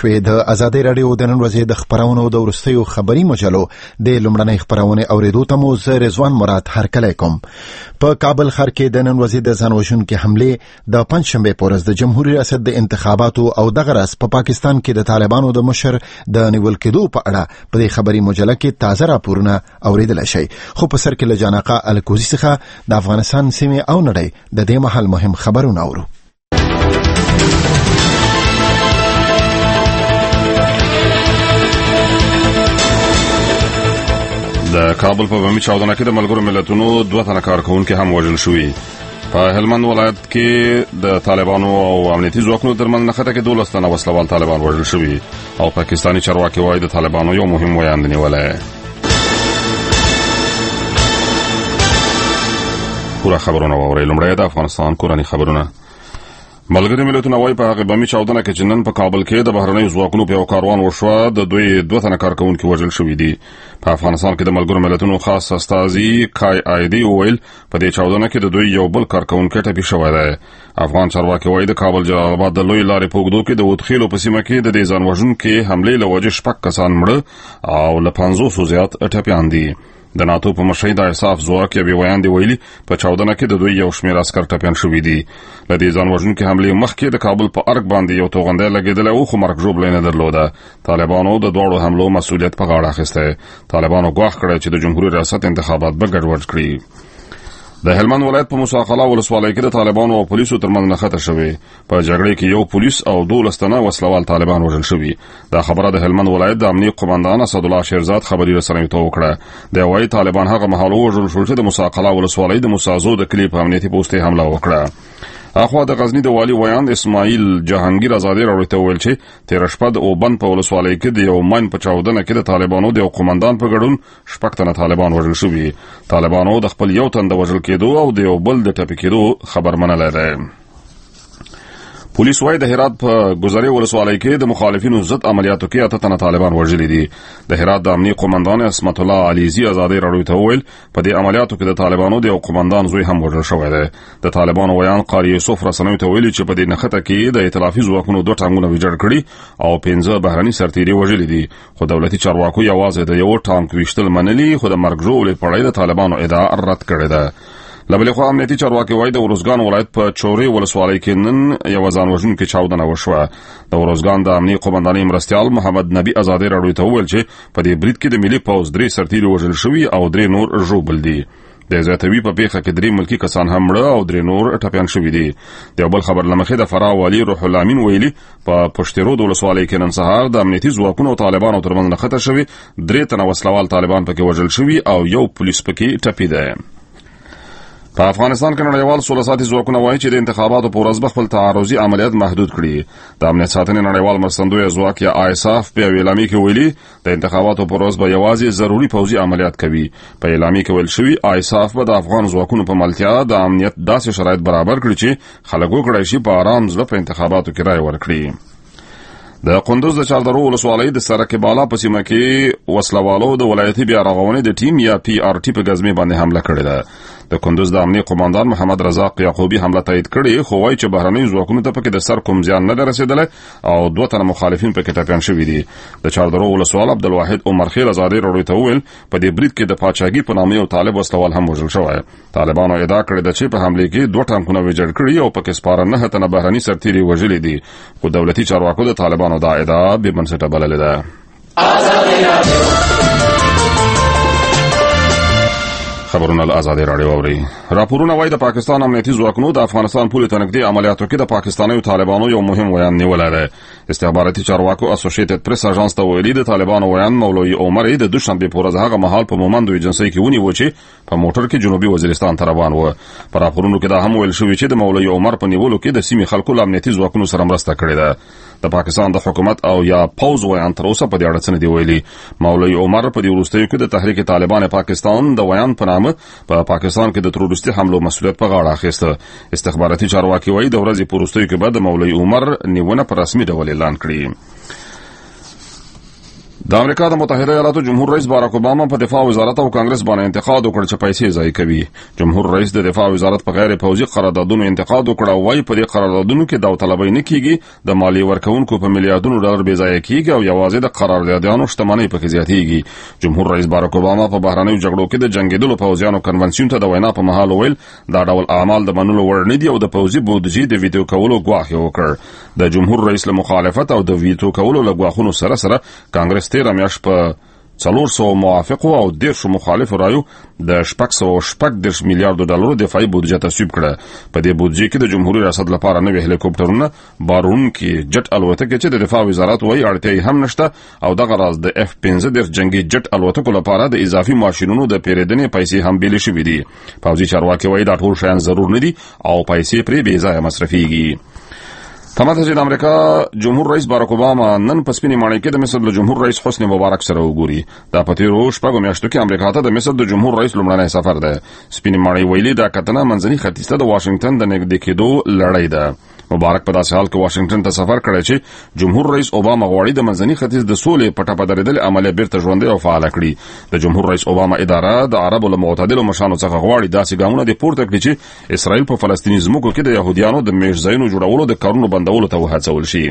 شوې. د ازادي راډیو د نن ورځې د خبرونو د وروستیو خبري مجلو د لومړنۍ خبرونه اوریدو ته مو زه رضوان مراد هرکلی کوم. په کابل ښار کې د نن ورځې د ځانوژونکي حمله د پنځشنبه په ورځ د جمهوریت ریاست د انتخاباتو او دغه راز په پاکستان کې د طالبانو د مشر د نیول کېدو په اړه په دې خبري مجله کې تازه راپورونه اوریدل شي. خو په سر کې له جانقه الکوزي څخه د افغانستان سیمه او نړۍ د دې محل مهم خبرونه اورو. د کابل په بمي چاودنه کې د ملګرو ملتونو 2 تنه کارکونکو هم وژل شوي. په هلمند ولایت کې د طالبانو او امنیتي ځواکونو ترمنځ نښته کې 12 تنه وسلوال طالبان وژل شوي او پاکستاني چارواکي وايي د طالبانو یو مهم ویاند نیولای. پورا خبرونه واورئ. لومړی د افغانستان کورنۍ خبرونه. ملګري ملتونه وايي په هغه بمي چاودنه کې چې نن په کابل کې د بهرنیو ځواکونو په یو کاروان وشوه د دوی 2 تنه کارکونکو وژل شوي دي. په افغانستان کې د ملګرو ملتونو خاص استازي کای آیدي ویل په دې چاودنه کې د دوی یو بل کارکونکو ټپي شوی دی. افغان چارواکي وايي د کابل جلال آباد د لوی لارې په اوږدو کې د وټخیلو په سیمه کې د دې ځانوژونکي حملې له وجې 6 کسان مړه او له 500 زیات ټپیان دي. د ناتو په مشرۍ د اساف ځواک یې ویاند ویلي په چاودنه کې د دوی یو شمېر عسکر ټپیان شوي دي. له دې ځانوژونکي حملې مخکې د کابل په ارګ باندې یو توغندی لګېدلی و خو مرګ ژوبلی نه درلوده. طالبانو د دواړو حملو مسؤلیت په غاړه اخیستی. طالبانو ګواښ کړی چې د جمهوریت ریاست انتخابات به ګډوډ کړي. د هلمند ولایت په موسی قلعه ولسوالۍ کې د طالبانو او پولیسو ترمنځ نښته شوې. په جګړې کې یو پولیس او 12 تنه وسلوال طالبان وژل شوي. دا خبره د هلمند ولایت د امنیت قومندان اسد الله شیرزاد خبري رسنیو ته وکړه. د وايي طالبان هغه مهال وژل شول چې د موسی قلعه ولسوالۍ د موسازو د کلی په امنیتي پوسټ حمله وکړه. اخوا د غزنی د والی ویاند اسماعیل جهانگیر ازادي راډیو ته ویل چې تیر شپه د اوبن په ولسوالۍ کې د یو ماین په چاودنه کې د طالبانو د قومندان په ګډون 6 تنه طالبان وژل شوي. طالبانو د خپل یو تن د وژل کېدو او د یو بل د ټپي کېدو خبر منلی دی. پولیس وايي د هرات په ګذرې ولسوالۍ کې د مخالفینو ضد عملیاتو کې 8 تنه طالبان وژلي دي. د هرات د امنیت قومندان اسمت الله علیزی ازادي راډیو ته ویل په دې عملیاتو کې د طالبانو د قومندان زوی هم وژل شوی دی. د طالبانو ویان قاری یوسف رسنیو ته ویلي چې په دې نښته کې د ائتلافي ځواکونو 2 ټانګونه ویجاړ کړي او 15 بهرني سرتیري وژلي دي. خو دولتي چارواکو یوازې د یو ټانک ویشتل منلي خو د مرګ ژوبلې په اړه د طالبانو ادعا رد کړې ده. لبلې خو امنیتي چارواکي وايي د ورزګان ولایت په چوري ولسوالۍ کې نن یو ځانوژونکي چاودنه وشوه. د ورزګان د امنیت قومندانۍ مرستیال محمد نبی ازادي راډیو ته ویل چې په دې برید کې د ملي پوز 3 سرتیري وژل شوي او 3 نور ژوبل دي. د زیاتوي په پیښه کې 3 ملکی کسان هم مړه او 3 نور ټپیان شوي دي. د بل خبر لمخې د فراه والی روح الله امین ویلي په پښتیرو د ولسوالۍ کې نن سهار د امنیتي ځواکونو او طالبانو ترمنځ نښته شوې. 3 تنه وسلوال طالبان پکې وژل شوي او یو پولیس پکې ټپي دی. په افغانستان کې نړیوال سوله ساتي ځواکونه وایي چې د انتخاباتو په ورځ خپل تعرضي عملیات محدود کړي. د امنیت ساتنې نړیوال مرستندوی ځواک یا آیساف په اعلامیه کې ویلي د انتخاباتو په ورځ به یوازې ضروري پوځي عملیات کوي. په اعلامیه کې ویل شوی آیساف به د افغان ځواکونو په ملتیا د امنیت داسې شرایط برابر کړي چې خلک وکړي شي په آرام ځل په انتخاباتو کې رائے ورکړي. د قندوز د چاردرو ولسوالۍ د سرک بالا په سیمه کې وسلوالو د ولایتي بیا رغونې د ټیم یا پی آر ټي په غزمه باندې حمله کړې ده. د قندوز د امنیت قومندان محمد رزاق یعقوبی حمله تایید کړې خو وايي چې بهرنۍ ځواکونو ته پکې د سر کوم زیان نه رسیدلی او 2 تنه مخالفین پکې ټپیان شوي دي. د چاردرو ولسوال عبدالواحد عمر خیل ازادي راډیو ته ویل په دې برید کې د پاچاګي په نامه یو طالب وسلوال هم وژل شوی. طالبانو ادعا کړې ده چې په حمله کې 2 ټانکونه ویجاړ کړي او پکې سپاره 9 تنه بهرني سرتیري وژلي دي. خو دولتي چارواکو د طالبانو دا ادعا بې بنسټه بللې ده. خبرونه الازادي راډیو اوري. راپورونه وايي د پاکستان امنیتي ځواکونو د افغانستان پولې ته نږدې عملیاتو کې د پاکستاني طالبانو یو مهم ویان نیولی دی. استخباراتي چارواکو اسوسییټډ پریس اژانس ته ویلي د طالبانو ویان مولوي عمر د دوشنبه په ورځ هغه مهال په مومند ایجنسۍ کې ونیو چې په موټر کې جنوبي وزیرستان ته روان و. په راپورونو کې دا هم ویل شوی چې د مولوي عمر په نیولو کې د سیمې خلکو له امنیتي ځواکونو سره مرسته کړې ده. د پاکستان د حکومت او یا پوز ویان تر اوسه په دې اړه څه نه دی ویلي. مولوي عمر په دې وروستیو کې د تحریک طالبان پاکستان د ویان په نامه په پاکستان کې د تروریستي حملو مسؤلیت په غاړه اخیسته. استخباراتي چارواکي وايي د ورځې په وروستیو کې به د مولوي عمر نیونه په رسمي ډول اعلان کړي. د امریکا د متحده ایالاتو جمهور رئیس باراک اوباما په دفاع وزارت او کانګرس باندې انتقاد وکړ چې پیسې ضایع کوي. جمهور رئیس د دفاع وزارت په غیر پوځي قراردادونو انتقاد وکړ او وايي په دې قراردادونو کې داوطلبي نه کیږي، د مالی ورکونکو په میلیارډونو ډالر بې ځایه کیږي او یوازې د قراردادیانو شتمنۍ پکې زیاتېږي. جمهور رئیس باراک اوباما په بهرنیو جګړو کې د جنگیدلو پوځیانو کنونسیون ته د وینا په مهال ویل دا ډول اعمال د منلو وړ نه دي او د پوځي بودجې د ویټو کولو ګواښ وکړ. د جمهور رئیس له مخالفت او د ویټو کولو له ګواښونو سره کانګرس 13 میاشت په 400 موافقو او 150 مخالفو رایو د 614 میلیارډ ډالر دفاعي بودجه تصویب کړه. په دې بودجه کې د جمهوریت ریاست لپاره نوې هلیکوپټرونه، بارونکي جټ الوتکې چې د دفاع وزارت وايي اړتیا هم نشته او دغه راز د F-15 جنگي جټ الوتکو لپاره د اضافي ماشينونو د پیرودنې پیسې هم بیل شوې دي. پوځي چارواکي وايي دا ټول شیان ضرور نه دي او پیسې پرې بې ځایه مصرفيږي. تماته چې د امریکا جمهور رئیس باراک اوباما نن په سپینې ماڼۍ کې د مصر د جمهور رئیس حسنی مبارک سره وګوري. دا په تیرو شپږو میاشتو کې امریکا ته د مصر د جمهور رئیس لومړنی سفر ده. سپینې ماڼۍ ویلي دا کتنه منځني ختیځ ته د واشنگټن د نږدې کېدو لړۍ ده. مبارک په داسې حال کې واشنگټن ته سفر کړی چې جمهور رئیس اوباما غواړي د منځني ختیځ د سولې په ټاپه درېدل عملیه بیرته ژوندۍ او فعال کړي. د جمهور رئیس اوباما اداره د عربو له معتدلو مشرانو څخه غواړي داسې ګامونه د پورته کړي چې اسرائیل په فلسطیني ځمکو کې د يهودانو د میشځایونو جوړولو د کارونو بندولو ته وهڅول شي.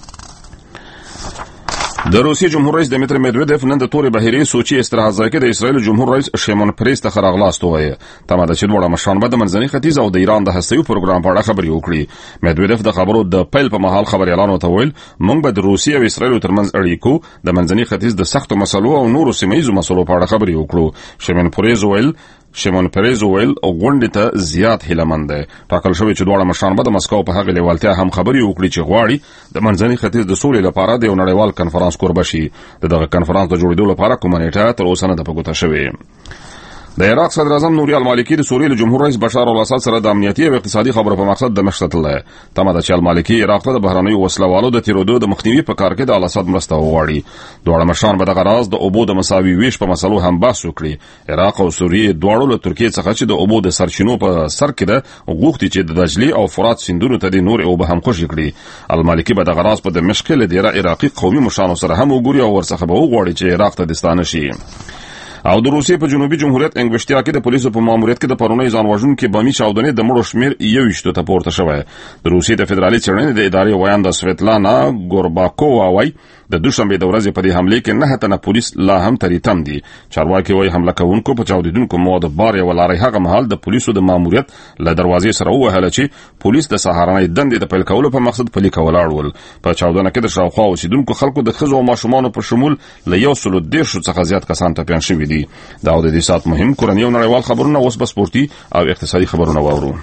د روسیې جمهور رئیس دمیتری مدویدف نن د تورې بهیرې سوچي استراحت ځای کې د اسرائیل جمهور رئیس شیمون پریس ته راغلاست وایي. تمه ده چې دواړه مشران به د منځني ختیځ او د ایران د هسته‌یي پروګرام په اړه خبرې وکړي. مدویدف د خبرو د پیل په مهال خبريالانو ته ویل موږ به د روسیې او اسرائیل ترمنځ اړیکو، د منځني ختیځ د سختو مسلو او نورو سیمه‌یزو مسلو په اړه خبرې وکړو. شیمون پریز ویل غونډې ته زیات هیلهمند دی. ټاکل شوی چې دواړه مشران به د مسکو په هغه لیوالتیا هم خبرې وکړي چې غواړي د منځني ختیځ د سولې لپاره د یو نړیوال کنفرانس کوربه شي. دغه کنفرانس د جوړېدو لپاره کومه نیټه تر اوسه نه ده په ګوته شوې. د عراق صدر اعظم نوري المالکی د سوریې جمهور رئیس بشار الاسد سره د امنیتي او اقتصادي خبرو په مقصد د مشتتل. تمه ده چې المالکی عراق ته د بهرنیو وسلوالو د تیرودو د مخنیوي په کار کې د الاسد مرسته وغواړي. دواړه مشران به دغه راز د اوبو د مساوي ویش په مسلو هم بحث وکړي. عراق او سوریې دواړو له ترکیې څخه چې د اوبو د سرچینو په سر کې ده غوښتي چې د دجلي او فرات سیندونو ته د نور اوبه هم خوشي کړي. المالکی به دغه راز په دمشق کې د عراقي قومي مشرانو سره هم وګوري او ورڅخه به وغواړي چې عراق ته دستانه شي. او د روسیې په جنوبي جمهوریت انګوشتیا کې د پولیسو په ماموریت کې د پرونی ځان وژونکو بمي چاودنې د مړو شمیر 21 ته پورته شوی. د روسیې د فدرالي څېړنې د ادارې وایند سویتلانا ګورباکووا وايي د دوشنبه د ورځې په دې حمله کې 9 تنه پولیس لا هم تریتم دي. چارواکي وايي حمله کوونکو په چاودیدونکو مواد بار یو لارې هغه مهال د پولیسو د ماموریت له دروازې سره وهله چې پولیس د سهارنۍ دندې د پیل کولو په مقصد پلي کولاړول. په چاودنه کې د شاوخوا اوسیدونکو خلکو د ښځو او ماشومانو په شمول له 110 څخه زیات کسان ټپيان شوي دي. دا د دې سات مهم کورنۍ او نړیوال خبرونه اوس په سپورتي او اقتصادي خبرونه واورو.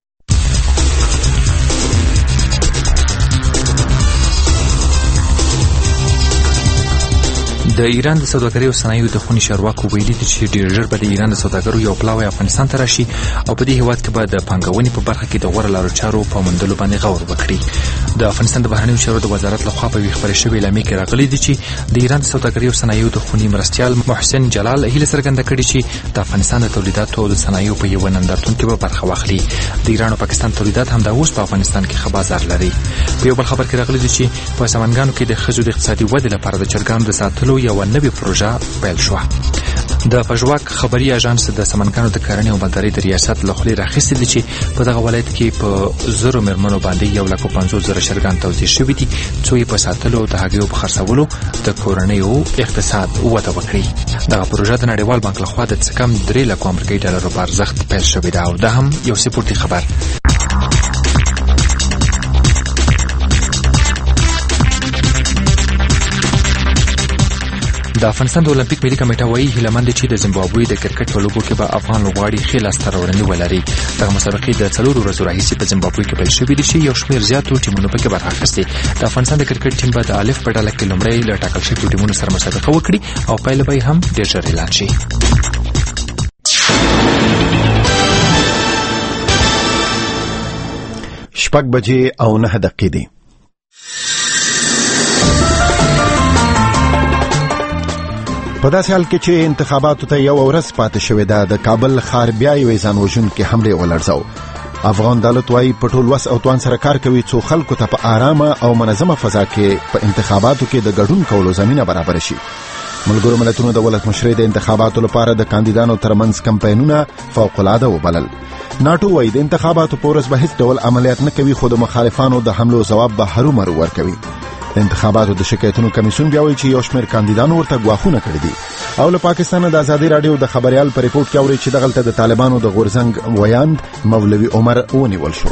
د ایران د سوداګرۍ او صنایعو د خوني چارواکو ویلي دي چې ډېر ژر به د ایران د سوداګرو یو پلاوی افغانستان ته راشي او په دې هیواد کې به د پانګونې په برخه کې د غوره لارو چارو په موندلو باندې غور وکړي. د افغانستان د بهرنیو چارو د وزارت لخوا په خبري شوې اعلامیه کې راغلي دي چې د ایران د سوداګرۍ او صنایعو د خوني مرستيال محسن جلال هیله څرګنده کړې چې د افغانستان د تولیداتو او د صنایعو په یو نندارتون کې به برخه واخلي. د ایران او پاکستان تولیدات هم د اوس په افغانستان کې ښه بازار لري. په یو بل خبر کې راغلي دي چې په سمنګانو کې د ښځو د اقتصادي ودې لپاره د چرګانو د ساتلو یو نوې پروژه پیل شو. د پژواک خبري اژانس د سمنګانو د کرنې او مالدارۍ د ریاست له خوا راخیستل دي چې په دغه ولایت کې په زرو مرمنو باندې 150,000 چرګان توزیع شوي دي چې په ساتلو د هګیو په خرڅولو د کورنۍ او اقتصاد وده وکړي. دغه پروژه د نړیوال بانک له خوا د څه کم 3 لک امریکایي ډالرو په ارزښت پیل شوې ده او دا هم یو سپورتي خبر. د افغانستان د اولمپیک ملي کمیټه وايي هیلمند چې د زیمبابوې د کرکټ په لوبو کې به افغان لوبغاړي ښه لاسته راوړنې ولري. دغه مسابقې د 4 ورځو راهیسې په زیمبابوې کې پیل شوې دي چې یو شمېر زیاتو ټیمونو پکې برخه اخیستې. د افغانستان د کرکټ ټیم به د الف په ډله کې لومړی له ټاکل شویو ټیمونو سره مسابقه وکړي او پایله به هم ډېر ژر اعلان شي. شپږ بجې او 9 دقیقې دي. په داسې حال کې چې انتخاباتو ته یو ورځ پاتې شوې ده د کابل ښار بیا یو ځانوژونکي حمله ولړزاو. افغان دولت وايي په ټول وس او توان سره کار کوي څو خلکو ته په آرامه او منظمه فضا کې په انتخاباتو کې د ګډون کولو زمينه برابر شي. ملګرو ملتونو د ولسمشرۍ د انتخاباتو لپاره د کاندیدانو ترمنځ کمپاینونه فوق العاده وبلل. ناتو وايي د انتخاباتو په ورځ به هیڅ ډول عملیات نه کوي خو د مخالفانو د حملو ځواب به هرومرو ورکوي. د انتخاباتو د شکایتونو کمیسیون بیا وایي چې یو شمېر کاندیدانو ورته ګواښونه کړي دي. او له پاکستان د ازادي رادیو د خبريال په ریپورت کې اوري چې دغلته د طالبانو د غورزنګ ویاند مولوي عمر ونیول شو.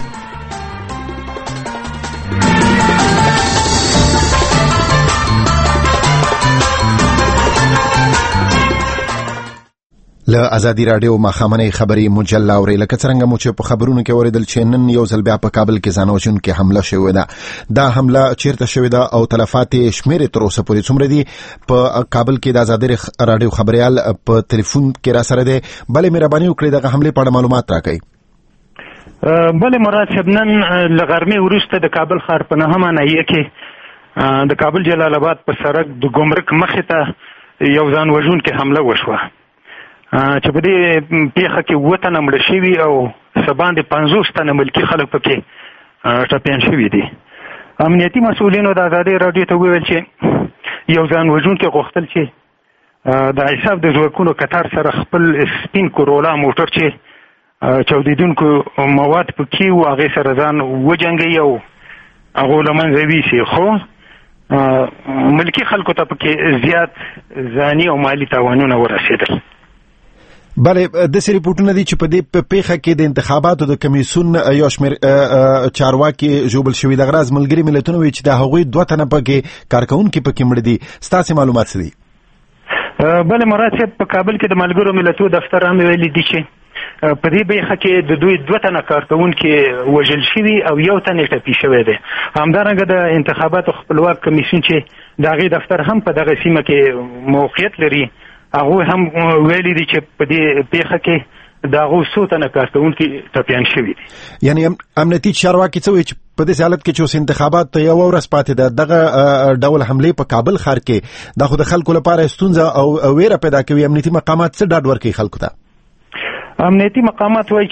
له ازادي رادیو مخامنې خبري مجله اوري لکه څنګه مو چې په خبرونو کې اوریدل چې نن یو ځل بیا په کابل کې ځانوژن کې حمله شوې ده. دا حمله چیرته شوې ده او تلفات شمیر تر اوسه پورې څومره دي؟ په کابل کې د ازادي رادیو خبريال په ټلیفون کې را سره ده. بلې مهرباني وکړئ دغه حمله په اړه معلومات راکړئ. بلې مراد شبنن لغرمه وروسته د کابل ښار په نهمه ناحیه کې د کابل جلال آباد په سړک د ګمرک مخې ته یو ځانوژن کې حمله وشوه چې په دې پیښه کې وطن مړ شوي او سبان د 50 تنه ملکی خلک پکې ټپيان شوي دي. امنیتي مسؤلینو د ازادي رادیو ته ویل چې یو ځانوژن کې غوښتل چې د حساب د ځواکونو قطار سره خپل سپین کورولا موټر چې چاودیدونکو مواد پکې و هغه سره ځان وجنګي او هغه لمنځه ویسي خو ملکی خلکو ته پکې زیات ځاني او مالی تاوانونه ورسېدل. بلې د سری ریپورتونه دي چې په دې پیښه کې د انتخاباتو د کمیسیون یو شمېر چارواکي جوړل شوی د غراز ملګری ملتونو وی چې د هغوی 2 تنه پکې کارکونکو پکې مړ دي. ستاسو معلومات څه دي؟ بلې مراد په کابل کې د ملګرو ملتونو دفتر هم ویلي دي چې په دې پیښه کې د دوی 2 تنه کارکونکو وژل شوي او یو تنه ټپي شوی دی. همدارنګه د انتخاباتو خپلواک کمیسیون چې دغه دفتر هم په دغه سیمه کې موقعیت لري هغه هم ویلي دي چې په دې پیښه کې دغه سوتنه کارکونکو ټپيان شوي دي. یعنی امنیتي چارواکي څه وایي چې په دې حالت کې چې انتخابات ته یو ورځ پاتې ده دغه ډول حمله په کابل ښار کې د خود خلکو لپاره ستونزه او ویره پیدا کوي. امنیتي مقامات څه ډاډ ورکوي خلکو ته؟ امنیتي مقامات وایي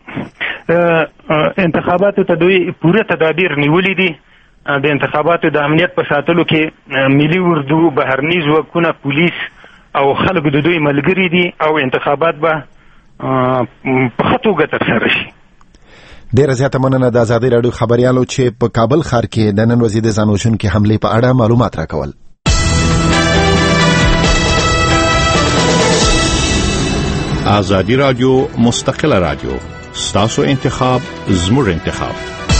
چې انتخاباتو ته دوی پوره تدابیر نیولې دي. د انتخاباتو د امنیت په ساتلو کې ملي اردو بهرني ځواکونه پولیس او خلک د دوی ملګری دي او انتخابات به په ښه توګه ترسره شي. ډیره زیاته مننه د ازادي رادیو خبريالو چې په کابل ښار کې د نن ورځې د ځانوژن کې حمله په اړه معلومات راکول. ازادي رادیو مستقله رادیو ستاسو انتخاب زموږ انتخاب.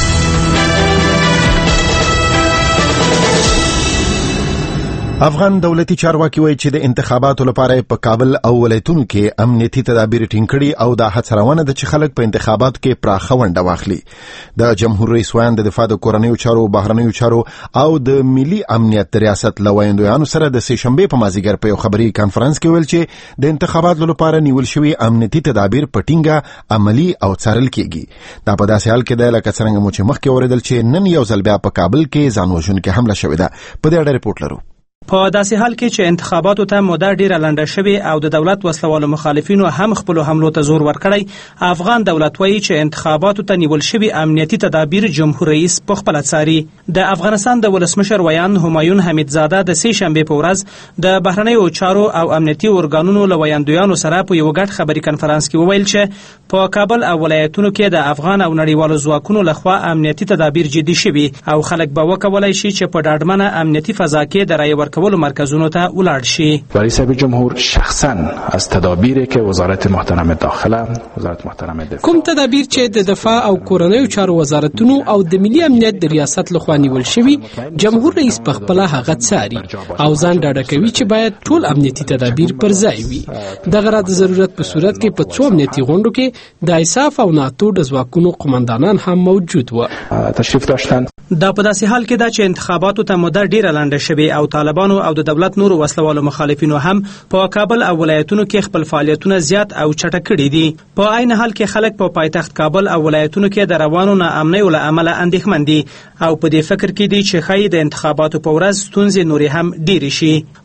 افغان دولتي چارواکي وایي چې د انتخاباتو لپاره په کابل او ولایتونو کې امنیتي تدابیر ټینګ کړي او د هڅه روانه ده چې خلک په انتخاباتو کې پراخه ونډه واخلي. د جمهور رئیس ویاند د دفاع د کورنیو چارو بهرنیو چارو او د ملي امنیت ریاست لویندویانو سره د سه شنبه په مازیګر په یو خبري کانفرنس کې ویل چې د انتخاباتو لپاره نیول شوی امنیتي تدابیر په ټینګه عملی او څارل کیږي. دا په داسې حال کې د لکه څنګه مو چې مخکې اوریدل چې نن یو ځل بیا په کابل کې ځانوژن کې حمله شوې ده. په دې اړه ریپورت لرو. په داسې حال کې چې انتخاباتو ته موده ډیره لنډه شوې او د دولت وسلوالو مخالفینو هم خپل حملو ته زور ورکړی، افغان دولت وایي چې انتخاباتو ته نیول شوی امنیتي تدابیر جمهور رئیس په خپل څاري. د افغانستان د ولسمشر ویاند همایون حمیدزاده د سه شنبه په ورځ د بهرنیو چارو او امنیتي ارګانونو له ویاندویانو سره په یو غټ خبري کانفرنس کې وویل چې په کابل او ولایتونو کې د افغان او نړیوالو ځواکونو لخوا امنیتي تدابیر جدي شوي او خلک به وکولای شي چې په ډاډمنه امنیتي فضا کې د رای ورکولو مرکزونو ته ولاړ شي. رئیس جمهور شخصا از تدابیری که وزارت محترم داخله وزارت محترم دفاع کوم تدابیر چې د دفاع او کورنیو چارو وزارتونو او د ملي امنیت د ریاست لخوا نیول شوی، جمهور رئیس په خپل هغه څاري او ځان ډاډه کوي چې باید ټول امنیتي تدابیر پر ځای وي. د غرض ضرورت په صورت کې په څو امنیتي غونډو کې د ایساف او ناتو د ځواکونو قومندانان هم موجود و. تشریف داشتن. دا په داسې حال کې دا چې انتخاباتو ته موده ډیره لنډه شوې او طالبانو او د دولت نور وسلوالو مخالفینو هم په کابل او ولایتونو کې خپل فعالیتونه زیات او چټک کړي دي. په عین حال کې خلک په پایتخت کابل او ولایتونو کې د روانو ناامنیو له امله اندېښمن دي او په دې فکر کې دي چې ښایي د انتخاباتو په ورځ ستونزې نورې هم ډېرې شي.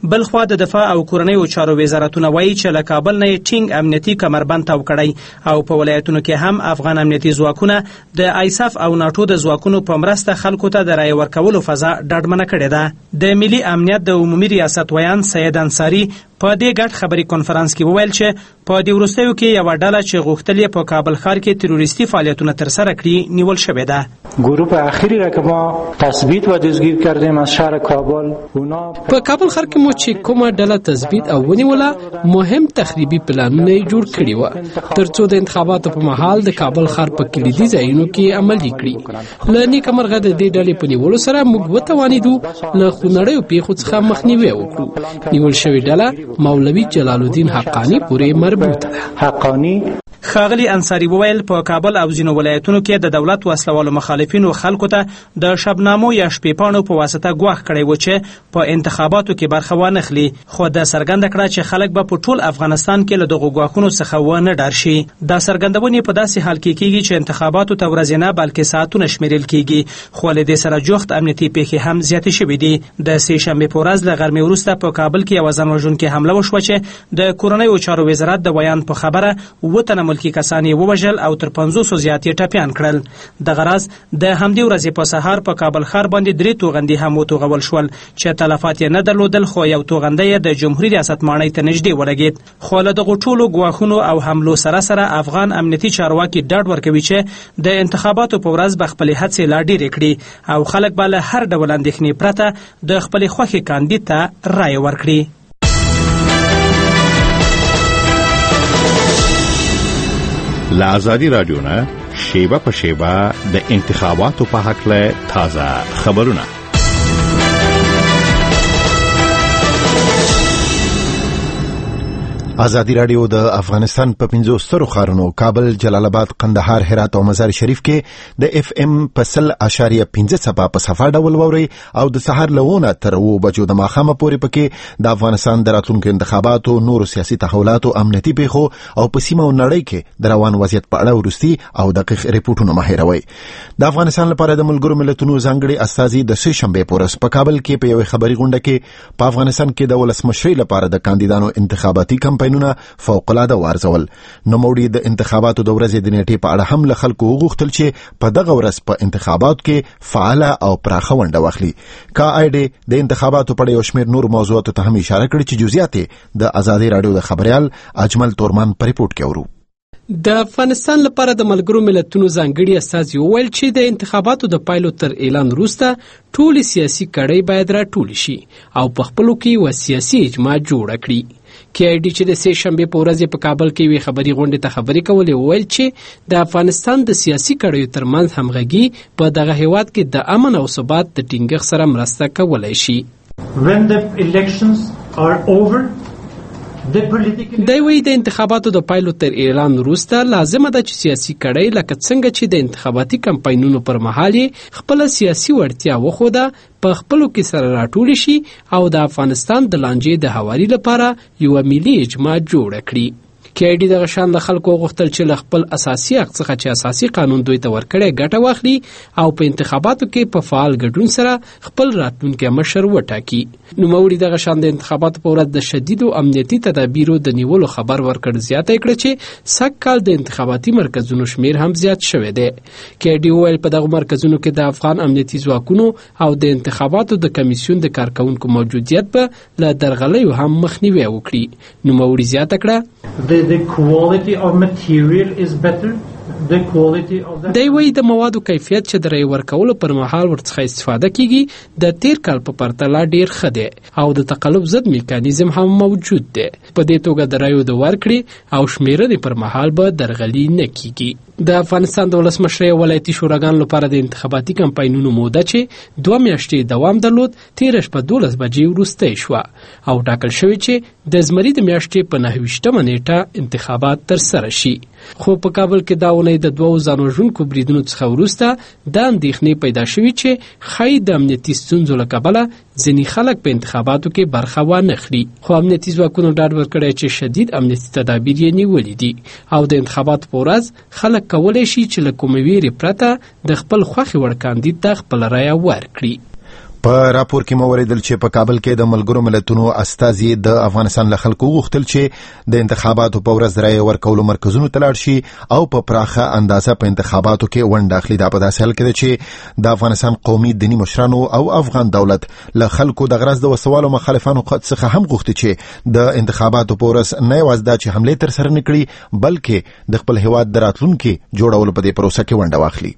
بلخوا د دفاع او کورنیو چارو وزارتونه وایي چې له کابل نه ټینګ امنیتي کمربند تاو کړی او په ولایتونو کې هم افغان امنیتي ځواکونه د آیساف او ناټو د ځواکونو په مرسته خلکو ته د رایې ورکولو فضا ډاډمنه کړې ده. د ملي امنیت د عمومي ریاست ویان سید انصاري په دې ګډ خبري کانفرنس کې وویل چې په دې وروستیو کې یو ډله چې غوښتل یې په کابل ښار کې تروریستي فعالیتونه ترسره کړي نیول شوې ده. گروه اخیری را که ما تثبیت و دستگیر کردیم از شهر کابل په کابل ښار کې مو چې کومه ډله تثبیت او ونیوله مهم تخریبي پلانونه جوړ کړي و ترڅو د انتخاباتو په مهال د کابل ښار په کلیدي ځایونو کې عملي کړي. له نیکه مرغه د دې ډلې په نیولو سره موږ وتوانیدو له خونړیو پیښو څخه مخنیوی وکړو. نیول شوې ډله مولوي جلال الدین حقانی پورې مربوطه ده. حقانی ښاغلي انصاري وویل په کابل او ځینو ولایتونو کې د دولت وسلوالو مخالفینو خلکو ته د شبنامو یا شپېپاڼو په واسطه ګواښ کړی و چې په انتخاباتو کې برخه وانخلي، خو دا څرګنده کړه چې خلک به په ټول افغانستان کې له دغو ګواښونو څخه ونه ډار شي. دا څرګندونې په داسې حال کې کیږي چې انتخاباتو ته ورځې نه بلکې ساعتونه شمیرل کیږي، خو له دې سره جوخت امنیتي پیښې هم زیاتې شوې دي. د سې شنبې په ورځ له غرمې وروسته په کابل کې یوه ځان وژونکې حمله وشوه چې د کورنیو چارو وزارت د ویان په خبره 7 ملکي کسان یې ووژل او تر 500 زیات یې ټپیان کړل. دغه راز د همدې ورځې په سهار په کابل ښار باندې 3 توغندي هم وتوغول شول چې تلفات یې نه درلودل، خو یو توغنده یې د جمهوریت ریاست ماڼۍ ته نږدې ولګېد. خو له دغو ټولو ګواښونو او حملو سره سره افغان امنیتي چارواکي ډاډ ورکوي چې د انتخاباتو په ورځ به خپلې هڅې لا ډېرې کړي او خلک به له هر ډول اندېښنې پرته د خپلې خوښې کاندید ته رایې ورکړي. له آزادي راډیو نه شیبه په شیبه د انتخاباتو په هکله تازه خبرونه. آزادي راډیو د افغانستان په 5 سترو ښارونو کابل، جلال آباد، قندهار، هرات او مزار شریف کې د اف ام په 100.5 څپه په صفا ډول ووري او د سحر لونه تر 2 بجو د ماښامه پورې پکې د افغانستان د راتلونکو انتخاباتو، نورو سیاسي تحولاتو، امنیتي پیښو او په سیمه او نړۍ کې د روان وضعیت په اړه ورستي او دقیق ریپورتونه مهیروي. د افغانستان لپاره د ملګرو ملتونو ځانګړي استازي د سې شنبې په ورځ په کابل کې په یوه خبري غونډه کې په افغانستان کې د ولسمشرۍ لپاره د کاندیدانو انتخاباتي کمپاین فوق العاده وارزول. نوموړي د انتخاباتو د ورځې د نیټې په اړه هم له خلکو وغوښتل چې په دغه ورځ په انتخاباتو کې فعاله او پراخه ونډه واخلي. KID د انتخاباتو په اړه یو شمېر نور موضوعاتو ته هم اشاره کړې چې جزئیات د آزادي راډیو د خبريال اجمل تورمان په ریپورت کې ورو. د افغانستان لپاره د ملګرو ملتونو ځانګړي استازي وویل چې د انتخاباتو د پایلو تر اعلان وروسته ټول سیاسي کړۍ باید راټول شي او په خپلو کې و سیاسي اجماع جوړ کړي. KID چې د سې شنبې په ورځ په کابل کې وی خبري غونډه ته خبري کولې وویل چې د افغانستان د سیاسي کړیو ترمنځ همغږي په دغه هیواد کې د امن او ثبات د ټینګښت سره مرسته کولای شي. When the elections are over, دی وی د انتخاباتو د پایلو تر اعلان وروسته لازمه ده چې سیاسي کړۍ لکه څنګه چې د انتخاباتي کمپاینونو پر مهال خپل سیاسي وړتیا وښوده په خپلو کې سره راټول شي او د افغانستان د لانجې د هواري لپاره یو ملي اجماع جوړ کړي. KID دغه شان د خلکو غوښتل چې له خپل اساسي حق څخه چې اساسي قانون دوی ته ورکړی ګټه واخلي او په انتخاباتو کې په فعال ګډون سره خپل راتلونکي مشر وټاکي. نوموړي دغه شان د انتخاباتو په ورځ د شدیدو امنیتي تدابیرو د نیولو خبر ورکړ زیاته کړه چې سږ کال د انتخاباتي مرکزونو شمیر هم زیات شوی دی. KID وویل په دغه مرکزونو کې د افغان امنیتي ځواکونو او د انتخاباتو د کمیسیون د کارکونکو موجودیت به له درغلیو هم مخنیوی وکړي. نوموړي زیاته کړه the quality of material is better. دی وی د موادو کیفیت چې د رای ورکولو پر مهال ورڅخه استفاده کیږي د تیر کال په پرتله ډیر ښه دی او د تقلب ضد میکانیزم هم موجود دی. په دې توګه د رایو د ورکړې او شمیرنې پر مهال به درغلي نه کیږي. د افغانستان د ولسمشرۍ ولایتي شوراګانو لپاره د انتخاباتي کمپاینونو موده چې 2 میاشتې دوام درلود 13 په 12 بجې وروسته شوه او ټاکل شوی چې د زمري د میاشتې په 9 نیټه انتخابات ترسره شي. خو په کابل کې دا ونې د 2 ځانوژونکو بریدونو څخه وروسته د اندېښنې پیدا شوې چې ښایي د امنیتي ستونزو له کبله ځینې خلک په انتخاباتو کې برخه وانخلي. خو امنیتي ځواکونو ډاډ ورکړی چې شدید امنیتي تدابیر یې نیولي دي او د انتخاباتو په ورځ خلک کولی شي چې له کومې ویرې پرته د خپل خوښې وړ کاندید ته خپله رایه ورکړي. په راپور کې مو اوریدل چې په کابل کې د ملګرو ملتونو استازي د افغانستان له خلکو غوښتل چې د انتخاباتو په ورځ رایې ورکولو مرکزونو ته لاړ شي او په پراخه اندازه په انتخاباتو کې ونډه اخلي. دا په داسې حال کې ده چې د افغانستان قومي دیني مشرانو او افغان دولت له خلکو د غرض د وسوالو مخالفانو څخه هم غوښتي چې د انتخاباتو په ورځ نه یوازې دا چې حمله تر سره نکړي بلکې د خپل هیواد د راتلونکي جوړولو په دې پروسه کې ونډه واخلي.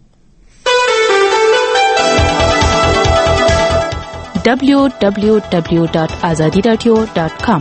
www.azadiradio.com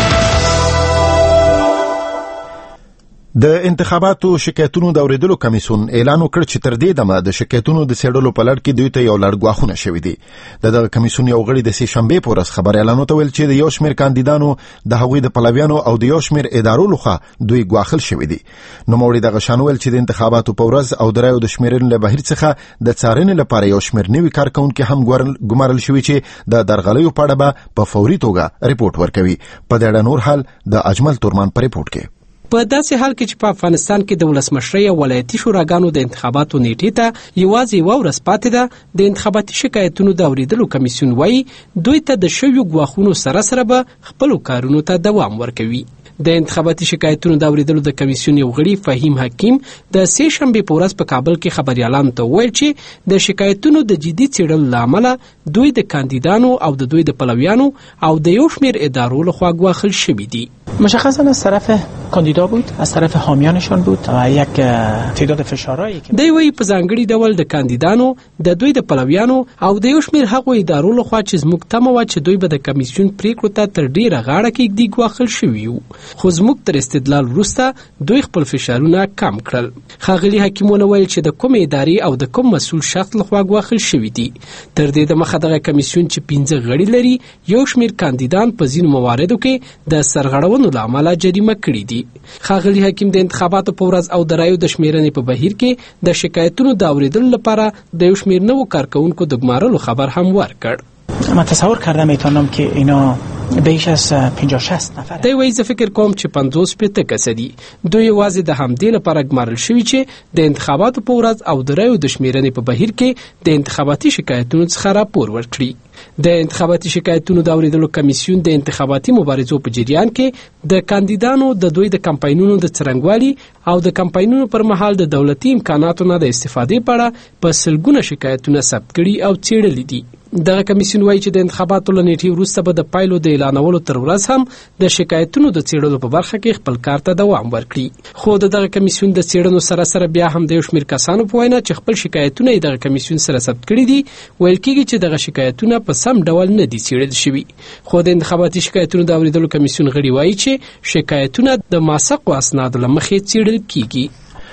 د انتخاباتو شکایتونو د اوریدلو کمیسیون اعلان وکړ چې تر دې دمه د شکایتونو د څېړلو په لړ کې دوی ته یو لړ ګواښونه شوي دي. دغه کمیسیون یو غړي د سې شنبې په ورځ خبر اعلان وکړ چې د یو شمېر کاندیدانو د هغوی د پلویانو او د یو شمېر ادارو لخوا دوی ګواښل شوي دي. نوموړي دغه شان ویل چې د انتخاباتو په ورځ او د رایو د شمیرنې له بهیر څخه د څارنې لپاره یو شمېر نوي کارکونکي هم ګمارل شوي چې د درغلیو په اړه به په فوري توګه ریپورت ورکوي. په دې اړه نور حال د اجمل تورمان په ریپورت کې. په داسې حال کې چې په افغانستان کې د ولسمشرۍ او ولایتي شوراګانو د انتخاباتو نیټې ته یوازې یوه ورځ پاتې ده، د انتخاباتي شکایتونو د اوریدلو کمیسیون وایي دوی ته د شویو ګواښونو سره سره به خپلو کارونو ته دوام ورکوي. د انتخاباتي شکایتونو د اوریدلو د کمیسیون یو غړي فهیم حکیم د سې شنبې په ورځ په کابل کې خبريالانو ته وویل چې د شکایتونو د جدي څېړلو له امله دوی د کاندیدانو او د دوی د پلویانو او د یو شمېر ادارو لخوا ګواښل شوي دي. مشخصا از طرف کاندیدا بود، از طرف حامیانشان بود و یک تعداد فشارهایی که دوی وی په ځانګړي ډول د کاندیدانو د دوی د پلویانو او د یو شمېر هغو ادارو لخوا چې زموږ تمه وه چې دوی به د کمیسیون پریکړو ته تر ډیره غاړه کېږدي ګواښل شوي وو، خو زموږ تر استدلال وروسته دوی خپل فشارونه کم کړل. ښاغلي حکیمونه ویل چې د کومې ادارې او د کوم مسؤل شخص لخوا ګواښل شوي دي. تر دې دمخه دغه کمیسیون چې 15 غړي لري یو شمېر کاندیدان په ځینو مواردو کې د سرغړونو له امله جریمه کړي دي. ښاغلي حکیم د انتخاباتو په ورځ او د رایو د شمیرنې په بهیر کې د شکایتونو د اوریدلو لپاره د یو شمېر نوو کارکونکو د ګمارلو خبر هم ورکړ. من تصور کردم میتونم که اینا بیش از 50-60 نفر دی وایي زه فکر کوم چې 50-60 کسه دي. دوی یوازې د همدې لپاره ګمارل شوي چې د انتخاباتو په ورځ او د رایو د شمیرنې په بهیر کې د انتخاباتي شکایتونو څخه راپور ورکړي. د انتخاباتي شکایتونو د اوریدلو کمیسیون د انتخاباتي مبارزو په جریان کې د کاندیدانو د دوی د کمپاینونو د څرنګوالي او د کمپاینونو پر مهال د دولتي امکاناتو نه د استفادې په اړه په سلګونه شکایتونه ثبت کړي او څېړلي دي. دغه کمیسیون وایي چې د انتخاباتو له نیټې وروسته به د پایلو د اعلانولو تر ورځ هم د شکایتونو د څېړلو په برخه کې خپل کار ته دوام ورکړي. خو دغه کمیسیون د څېړنو سره سره بیا هم د یو شمېر کسانو په وینا چې خپل شکایتونه یې دغه کمیسیون سره ثبت کړي دي ویل کېږي چې دغه شکایتونه په سم ډول نه دي څېړل شوي. خو د انتخاباتي شکایتونو د اوریدلو کمیسیون غړي وایي چې شکایتونه د موثقو اسنادو له مخې څېړل کېږي.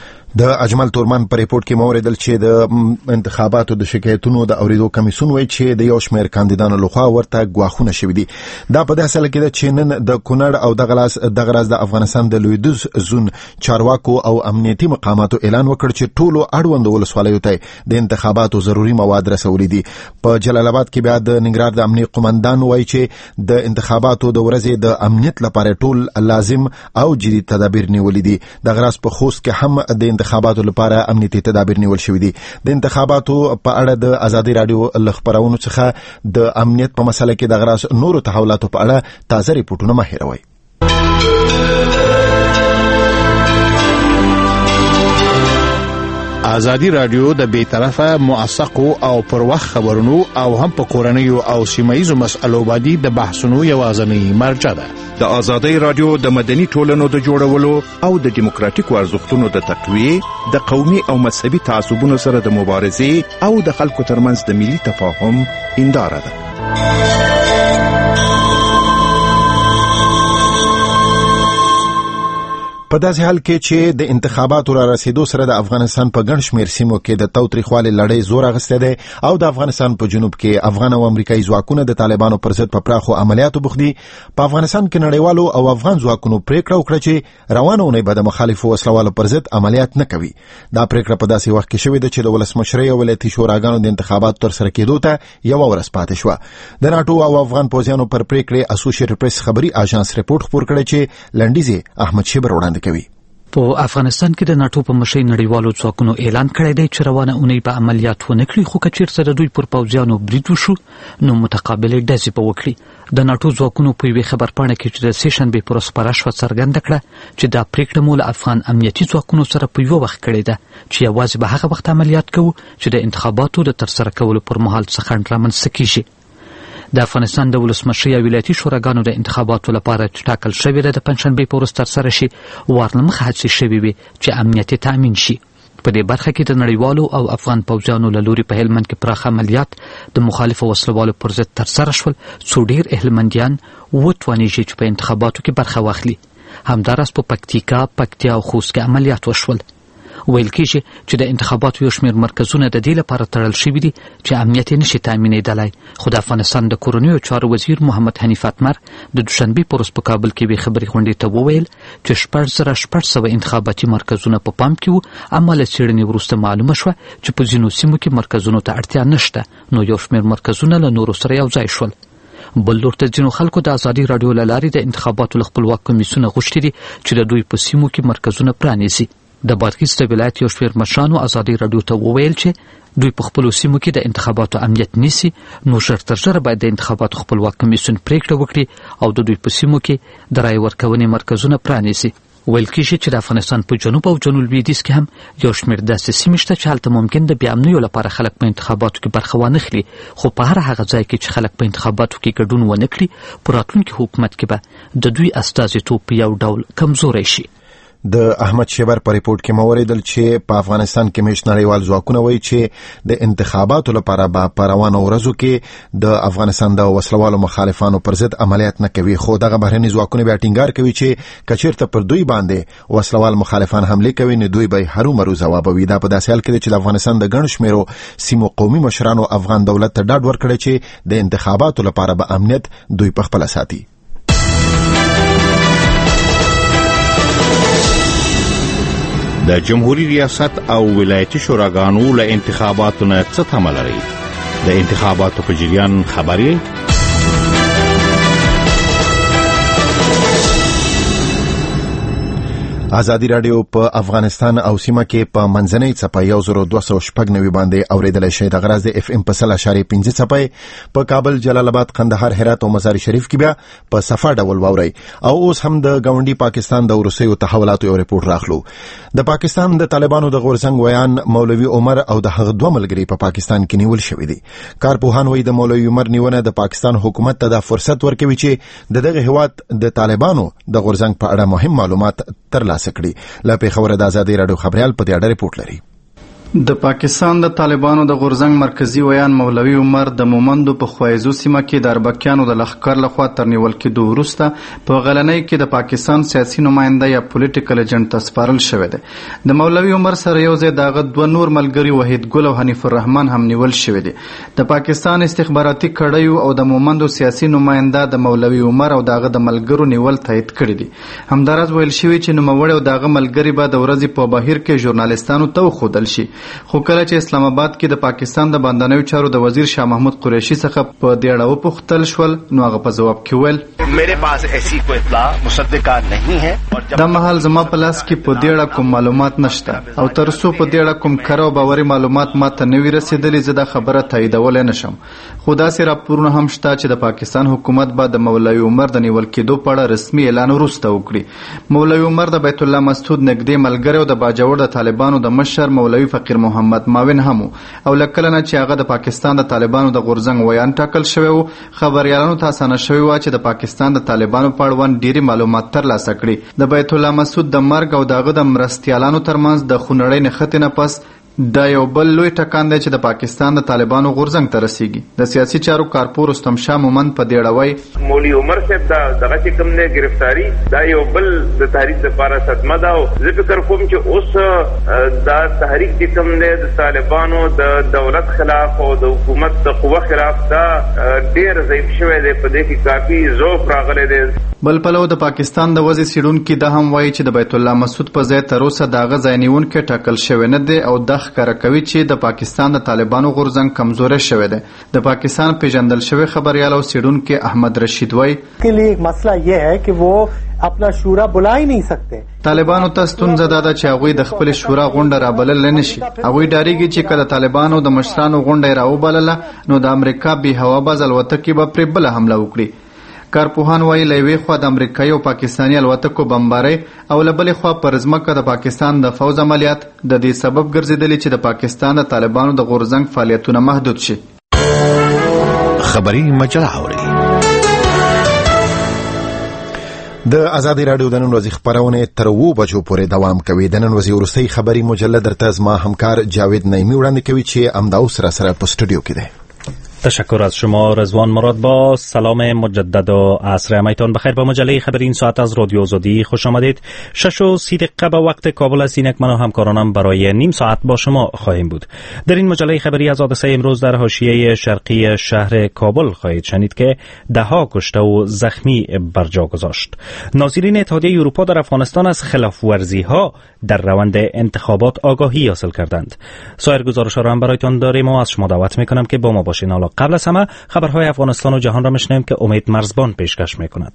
د اجمل تورمان په ریپورت کې موریدل چې د انتخاباتو د شکایتونو د اوریدو کمیسیون وایي چې د یو شمېر کاندیدانو لخوا ورته ګواښونه شوي دي. دا په داسې حال کې ده چې نن د کونړ او دغه راز د افغانستان د لویدیځ زون چارواکو او امنیتي مقاماتو اعلان وکړ چې ټولو اړوندو ولسوالیو ته د انتخاباتو ضروري مواد رسولي دي. په جلال آباد کې بیا د ننګرهار د امنیت قومندان وایي چې د انتخاباتو د ورځې د امنیت لپاره ټول لازم او جدي تدابیر نیولي دي. دغه راز په خوست کې هم د انتخاباتو لپاره امنیتي تدابیر نیول شوي دي. د انتخاباتو په اړه د ازادي رادیو له خبرونو څخه د امنیت په مسله کې د غراس نورو تحولاتو په اړه تازه ریپورتونه مه هېروئ. ازادي رادیو د بیطرفه موثقو او پر وخت خبرونو او هم په کورنیو او سیمایي مسألو باندې د بحثونو یوازینی مرجع ده. د ازادي رادیو د مدني ټولنو د جوړولو او د دیموکراتیکو ارزښتونو د تقویه، د قومي او مذهبي تعصبونو سره د مبارزې او د خلکو ترمنځ د ملي تفاهم هنداره ده. په داسې حال کې چې د انتخاباتو را رسیدو سره د افغانستان په ګڼ شمېر سیمو کې د تاوتریخوالي لړۍ زور اخیستی دی او د افغانستان په جنوب کې افغان او امریکایي ځواکونه د طالبانو پر ضد په پراخو عملیاتو بوخت دي. په افغانستان کې نړیوالو او افغان ځواکونو پریکړه وکړه چې روانه اونۍ به د مخالفو وسلوالو پر ضد عملیات نه کوي. دا پریکړه په داسې وخت کې شوې ده چې د ولسمشرۍ او ولایتي شوراګانو د انتخاباتو تر سره کېدو ته یوه ورځ پاتې شوه. د ناټو او افغان پوځیانو پر پریکړې اسوسییټډ پریس خبري اژانس ریپورت خپور کړی چې لنډیز احمد شیبر وړاندې کوي. په افغانستان کې د ناتو په مشرۍ نړیوالو ځواکونو اعلان کړی دی چې روانه اونۍ به عملیات ونه کړي، خو که چېرته د دوی پر پوځیانو برید وشو نو متقابلې ډزې به وکړي. د ناتو ځواکونو په یوې خبرپاڼه کې چې د سې شنبې پر ورځ خپره شوه څرګنده کړه چې دا پرېکړه مو له افغان امنیتي ځواکونو سره په یوه وخت کړې ده چې یوازې به هغه وخت عملیات کوو چې د انتخاباتو د ترسره کولو پر مهال څه خنډ رامنځته کیږي. د افغانستان د ولسمشرۍ او ولایتي شوراګانو د انتخاباتو لپاره چې ټاکل شوې ده د پنجشنبې په ورځ ترسره شي، وار له مخه هڅې شوې وې چې امنیت یې تأمین شي. په دې برخه کې د نړیوالو او افغان پوځیانو له لوري په هلمند کې پراخ عملیات د مخالفو وسلوالو پر ضد ترسره شول، څو ډېر هلمندیان وتوانیږي چې په انتخاباتو کې برخه واخلي. همداراز په پکتیکا، پکتیا او خوست کې عملیات وشول. ویل کېږي چې د انتخاباتو یو شمېر مرکزونه د دې لپاره تړل شوي دي چې امنیت یې نشي تأمینېدلی. خو د افغانستان د کورنیو چارو وزیر محمد حنیف اتمر د دوشنبې په ورځ په کابل کې یوې خبري غونډې ته وویل چې 6600 انتخاباتي مرکزونه په پام کې وو، اما له څېړنې وروسته معلومه شوه چې په ځینو سیمو کې مرکزونو ته اړتیا نشته، نو یو شمېر مرکزونه له نورو سره یو ځای شول. بل لور ته ځینو خلکو د ازادي راډیو له لارې د انتخاباتو له خپلواک کمیسیونه غوښتي دي چې د دوی په سیمو کې مرکزونه پرانیزي. د بادغیس د ولایت یو شمېر مشرانو ازادي راډیو ته وویل چې دوی په خپلو سیمو کې د انتخاباتو امنیت نیسي، نو ژر تر ژره باید د انتخاباتو خپلواک کمیسیون پرېکړه وکړي او د دوی په سیمو کې د رایې ورکونې مرکزونه پرانیزي. ویل کېږي چې د افغانستان په جنوب او جنوب لویدیځ کې هم یو شمېر داسې سیمې شته چې هلته ممکن د بې امنیو لپاره خلک په انتخاباتو کې برخه وانخلي، خو په هر هغه ځای کې چې خلک په انتخاباتو کې ګډون ونه کړي، په راتلونکي حکومت کې به د دوی استازیتوب په یو ډول کمزوری شي. د احمد شیبر په ریپورت کې مو اوریدل چې په افغانستان کې مېشت نړیوال ځواکونه وایي چې د انتخاباتو لپاره به په روانو ورځو کې د افغانستان د وسلوالو مخالفانو پر ضد عملیات نه کوي، خو دغه بهرني ځواکونه بیا ټینګار کوي چې که چېرته پر دوی باندې وسلوال مخالفان حمله کوي نو دوی به هرومرو ځوابوي. دا په داسې حال کې دی چې د افغانستان د ګڼو شمېرو سیمو قومي مشرانو افغان دولت ته ډاډ ورکړی چې د انتخاباتو لپاره به امنیت دوی په خپله ساتي. د جمهوریت ریاست او ولایتي شوراګانو له انتخاباتو نه څه تمه لري؟ د انتخاباتو په جریان خبر یې؟ ازادي راډیو په افغانستان او سیمه کې په منځنۍ څپه 1296 باندې اوریدل شي. د غراز د اف ام په 0.5 څپه په کابل، جلال آباد، قندهار، هرات او مزار شریف کې بیا په صفه ډول واوري. او اوس هم د ګاونډي پاکستان د روسیو تحولاتو یو ریپورت راخلو. د پاکستان د طالبانو د غورځنګ ویان مولوي عمر او د هغه دوه ملګري په پاکستان کې نیول شوی دي. کارپوهان وایي د مولوي عمر نیونه د پاکستان حکومت ته د فرصت ورکوي چې دغه هیواد د طالبانو د غورځنګ په اړه مهم معلومات ترلاسه کړي. لا پیښور د ازادي راډیو خبريال په دې اړه ریپورت لري. د پاکستان د طالبانو د غورځنګ مرکزی ویان مولوي عمر د مومندو په خوایزو سیمه کې د اربکیانو د لښکر لخوا تر نیول کېدو وروسته په غلنۍ کې د پاکستان سیاسي نماینده یا پولیټیکل ایجنټ ته سپارل شوی دی. د مولوي عمر سره یو ځای دغه دوه نور ملګري وحید ګل او حنیف الرحمن هم نیول شوی دي. د پاکستان استخباراتي کړیو او د مومندو سیاسي نماینده د مولوي عمر او دغه د ملګرو نیول تایید کړی دي. همدارس ویل شوی چې نوموړی او دغه ملګري به د ورځې په بهیر کې ژورنالیستانو ته وښودل شي. خو کله چې اسلام آباد کې د پاکستان د باندنیو چارو د وزیر شاه محمود قریشي څخه په دې اړه وپوښتل شول، نو هغه په ځواب کې ویل میرے پاس ایسی کوئی اطلاع مصدقہ نہیں ہے. دا مهال زما په لاس کې په دې اړه کوم معلومات نشته او تر څو په دې اړه کوم کره او باوري معلومات ماته نه وي رسېدلي زه دا خبره تاییدولی نشم. خو داسې راپورونه هم شته چې د پاکستان حکومت به د مولوي عمر د نیول کېدو په اړه رسمي اعلان وروسته وکړي. مولوي عمر د بیت الله مسعود نږدې ملګری او د باجوړ د طالبانو د مشر مولوي فقیر محمد ماوین هم او لکه نه چې هغه د پاکستان د طالبانو د غورځنګ ویان ټاکل شوی و، خبريالانو ته اسانه شوی و چې د پاکستان د طالبانو په اړوند ډېری معلومات ترلاسه کړي. د بیت الله مسعود د مرګ او دغه د مرستیالانو ترمنځ د خونړۍ نښتې نه پس دا یو بل لوی ټکان دی چې د پاکستان د طالبانو غورځنګ ته رسیږي. د سیاسي چارو کارپور رستم شاه مومند په دې اړه وایي مولوي عمر صاحب دغه چې کوم نه گرفتاری دا یو بل د تحریک لپاره صدمه ده او زه فکر کوم چې اوس دا تحریک چې کوم نه د طالبانو د دولت خلاف او د حکومت د قوه خلاف دا ډیر ضعیف شوی دی، په دې کې کافي ضعف راغلی دی. بل پلو د پاکستان د وزیر سیډونکو دا هم وایي چې د بیت الله مسعود په ځای تر اوسه دغه ځای نیونکی ټاکل شوی نه دی او دا ښکاره کوي چې د پاکستان د طالبانو غورځنګ کمزوری شوی دی. د پاکستان پیژندل شوی خبريال او څېړونکی احمد رشید وایي के लिए एक मसला ये है कि वो अपना शूरा बुला ही नहीं सकते. طالبانو ته ستونزه ده چې هغوی د خپل شورا غونډه رابلل نشي. هغوی ډاریږي چې کله طالبانو د مشرانو غونډه راوبلله نو د امریکا بې هواباز الوتکې به پرې بله حمله وکړي. کارپوهان وایي له یوې خوا د امریکایي او پاکستاني الوتکو بمبارۍ او له بلې خوا پر ځمکه د پاکستان د فوز عملیات د دې سبب ګرځېدلي چې د پاکستان د طالبانو د غورځنګ فعالیتونه محدود شي. خبری مجله اوري. د ازادي رادیو د نن ورځې خبرونه تر 2 بجو پورې دوام کوي. د نن ورځې وروستۍ خبري مجله درته زما همکار جاوید نعیمی وړاندې کوي چې امدا سره په استودیو کې دی. تشکر از شما رضوان مراد. با سلام مجدد و عصر همایتان بخیر. با مجله خبر این ساعت از رادیو آزادی خوش آمدید. 6:30 به وقت کابل است. اینک من و همکارانم برای نیم ساعت با شما خواهیم بود. در این مجله خبری از حادثه امروز در حاشیه شرقی شهر کابل خواهید شنید که دهها کشته و زخمی بر جا گذاشت. ناظرین اتحادیه اروپا در افغانستان از خلاف‌ورزی‌ها در روند انتخابات آگاهی حاصل کردند. سایر گزارش‌ها را هم برایتان داریم و از شما دعوت می‌کنم که با ما باشین. حالا قبل از همه خبرهای افغانستان و جهان را میشنویم که امید مرزبان پیشکش میکند.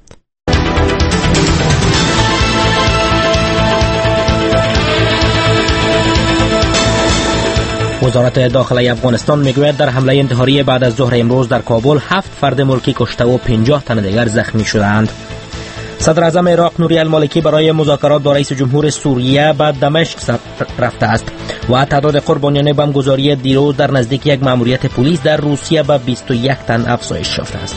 وزارت داخله افغانستان میگوید در حمله انتحاری بعد از ظهر امروز در کابل 7 فرد ملکی کشته و 50 تن دیگر زخمی شدند. صدر اعظم عراق نوری المالکی برای مذاکرات با رئیس جمهور سوریه به دمشق رفته است و تعداد قربانیان بمبگذاری دیروز در نزدیک یک ماموریت پلیس در روسیه به 21 تن افزایش یافته است.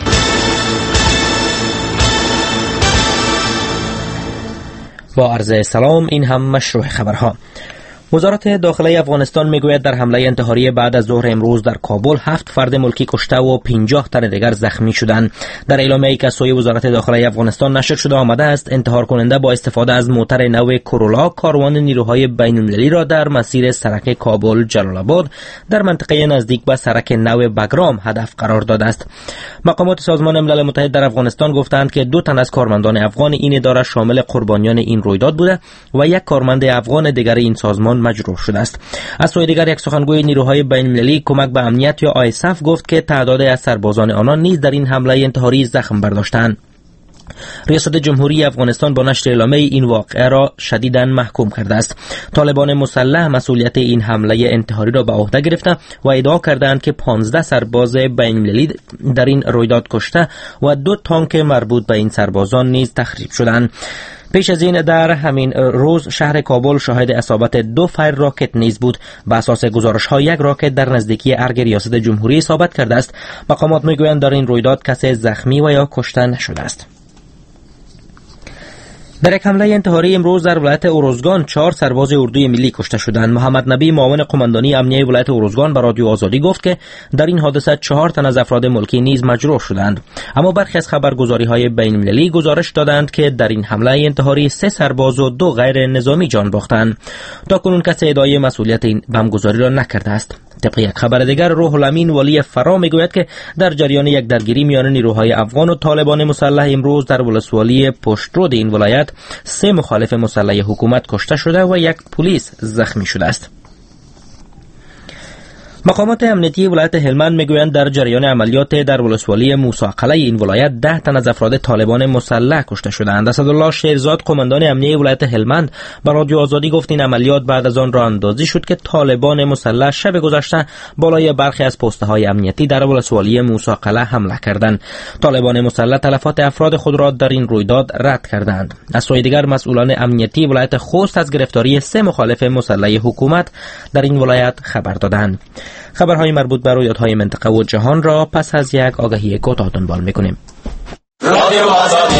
با عرض سلام، این هم مشروع خبرها. وزارت داخله افغانستان میگوید در حمله انتحاری بعد از ظهر امروز در کابل 7 فرد ملکی کشته و 50 تن دیگر زخمی شدند. در اعلامیه‌ای که از سوی وزارت داخله افغانستان نشر شده آمده است انتحار کننده با استفاده از موتر نو کورولا کاروان نیروهای بین‌المللی را در مسیر سرک کابل جلال آباد در منطقه نزدیک به سرک نو بگرام هدف قرار داده است. مقامات سازمان ملل متحد در افغانستان گفتند که 2 تن از کارمندان افغان این اداره شامل قربانیان این رویداد بوده و یک کارمند افغان دیگر این سازمان مجروح شده است. از سوی دیگر یک سخنگوی نیروهای بین‌المللی کمک به امنیت یا آیسف گفت که تعدادی از سربازان آنان نیز در این حمله انتحاری زخم برداشتند. ریاست جمهوری افغانستان با نشر اعلامیه این واقعه را شدیداً محکوم کرده است. طالبان مسلح مسئولیت این حمله انتحاری را به عهده گرفته و ادعا کردند که 15 سرباز بین‌المللی در این رویداد کشته و 2 تانک مربوط به این سربازان نیز تخریب شدند. پیش از این در همین روز شهر کابل شاهد اصابت 2 فیر راکت نیز بود. به اساس گزارش‌ها یک راکت در نزدیکی ارگ ریاست جمهوری اصابت کرده است. مقامات میگویند در این رویداد کسی زخمی و یا کشته نشده است. در یک حمله انتحاری امروز در ولایت اروزگان 4 سرباز اردوی ملی کشته شدند. محمد نبی معاون قماندانی امنیه ولایت اروزگان به رادیو آزادی گفت که در این حادثه 4 تن از افراد ملکی نیز مجروح شدند. اما برخی از خبرگزاری‌های بین‌المللی گزارش دادند که در این حمله انتحاری 3 سرباز و 2 غیر نظامی جان باختند. تاکنون کسی ادعای مسئولیت این بمبگذاری را نکرده است. طبق یک خبر دیگر روح الامین ولی فرا میگوید که در جریان یک درگیری میان نیروهای افغان و طالبان مسلح امروز در ولسوالی پشترود این ولایت 3 مخالف مسلح حکومت کشته شده و 1 پلیس زخمی شده است. مقامات امنیتی ولایت هلمند میگویند در جریان عملیات در ولسوالی موسی قلعه این ولایت 10 تن از افراد طالبان مسلح کشته شدند. اسدالله شیرزاد قماندان امنیه ولایت هلمند به رادیو آزادی گفت این عملیات بعد از آن راه اندازی شد که طالبان مسلح شب گذشته بالای برخی از پست‌های امنیتی در ولسوالی موسی قلعه حمله کردند. طالبان مسلح تلفات افراد خود را در این رویداد رد کردند. از سوی دیگر مسئولان امنیتی ولایت خوست از گرفتاری 3 مخالف مسلح حکومت در این ولایت خبر دادند. خبرهای مربوط به رویدادهای منطقه و جهان را پس از یک آگهی کوتاه دنبال می‌کنیم. رادیو آزادی.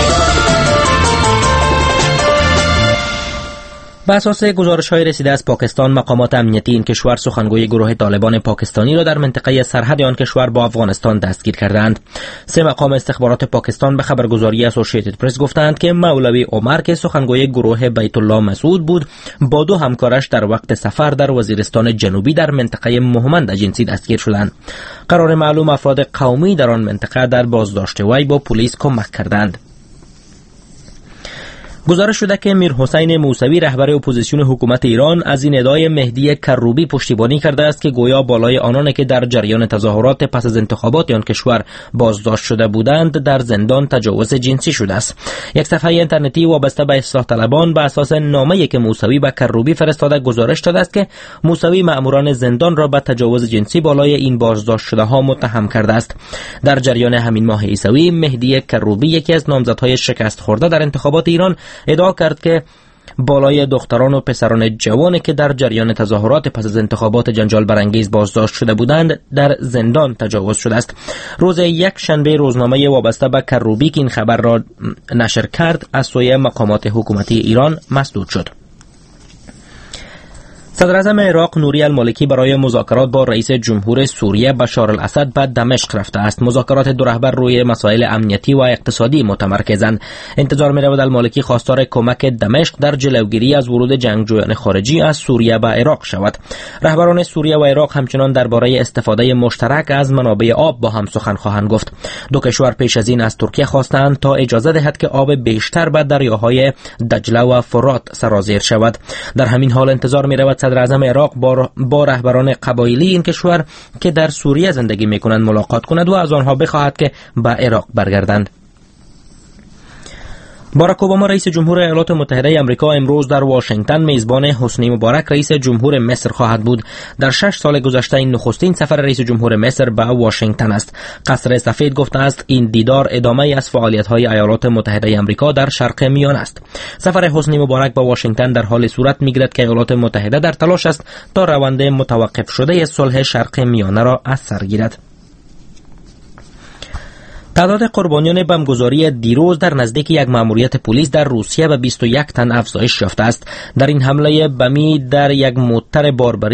بر اساس گزارش‌های رسیده از پاکستان مقامات امنیتی این کشور سخنگوی گروه طالبان پاکستانی را در منطقه سرحد آن کشور با افغانستان دستگیر کردند. 3 مقام استخبارات پاکستان به خبرگزاری اسوسییتد پرس گفتند که مولوی عمر که سخنگوی گروه بیت الله مسعود بود با 2 همکارش در وقت سفر در وزیرستان جنوبی در منطقه مهمند جنسی دستگیر شدند. قرار معلوم افراد قومی در آن منطقه در بازداشت وی با پلیس کمک کردند. گزارش شده که میرحسین موسوی رهبر اپوزیسیون حکومت ایران از این ادعای مهدی کروبی پشتیبانی کرده است که گویا بالای آنان که در جریان تظاهرات پس از انتخابات آن کشور بازداشت شده بودند در زندان تجاوز جنسی شده است. یک صفحه اینترنتی وابسته به اصلاح طلبان به اساس نامه‌ای که موسوی به کروبی فرستاده گزارش داده است که موسوی مأموران زندان را به تجاوز جنسی بالای این بازداشت شده ها متهم کرده است. در جریان همین ماه عیسوی مهدی کروبی یکی از نامزدهای شکست خورده در انتخابات ایران ادعا کرد که بالای دختران و پسران جوانی که در جریان تظاهرات پس از انتخابات جنجال برانگیز بازداشت شده بودند در زندان تجاوز شده است. روز یک شنبه روزنامه وابسته به کروبی که این خبر را نشر کرد از سوی مقامات حکومتی ایران مسدود شد. صدر اعظم عراق نوری المالکی برای مذاکرات با رئیس جمهور سوریه بشار الاسد به دمشق رفته است. مذاکرات دو رهبر روی مسائل امنیتی و اقتصادی متمرکزند. انتظار می‌رود المالکی خواستار کمک دمشق در جلوگیری از ورود جنگجویان خارجی از سوریه به عراق شود. رهبران سوریه و عراق همچنان درباره استفاده مشترک از منابع آب با هم سخن خواهند گفت. دو کشور پیش از این از ترکیه خواستند تا اجازه دهد که آب بیشتر به دریاهای دجله و فرات سرازیر شود. در همین حال انتظار می‌رود صدر اعظم عراق با رهبران قبایلی این کشور که در سوریه زندگی می‌کنند ملاقات کند و از آنها بخواهد که به عراق برگردند. باراک اوباما رئیس جمهور ایالات متحده آمریکا امروز در واشنگتن میزبان حسنی مبارک رئیس جمهور مصر خواهد بود. در 6 سال گذشته این نخستین سفر رئیس جمهور مصر به واشنگتن است. قصر سفید گفته است این دیدار ادامه از فعالیت‌های ایالات متحده آمریکا در شرق میانه است. سفر حسنی مبارک به واشنگتن در حال صورت می‌گیرد که ایالات متحده در تلاش است تا روند متوقف شده صلح شرق میانه را از سر گیرد. تعداد قربانیان بمبگذاری دیروز در نزدیک یک مأموریت پلیس در روسیه به 21 تن افزایش یافته است. در این حمله بمی در یک موتر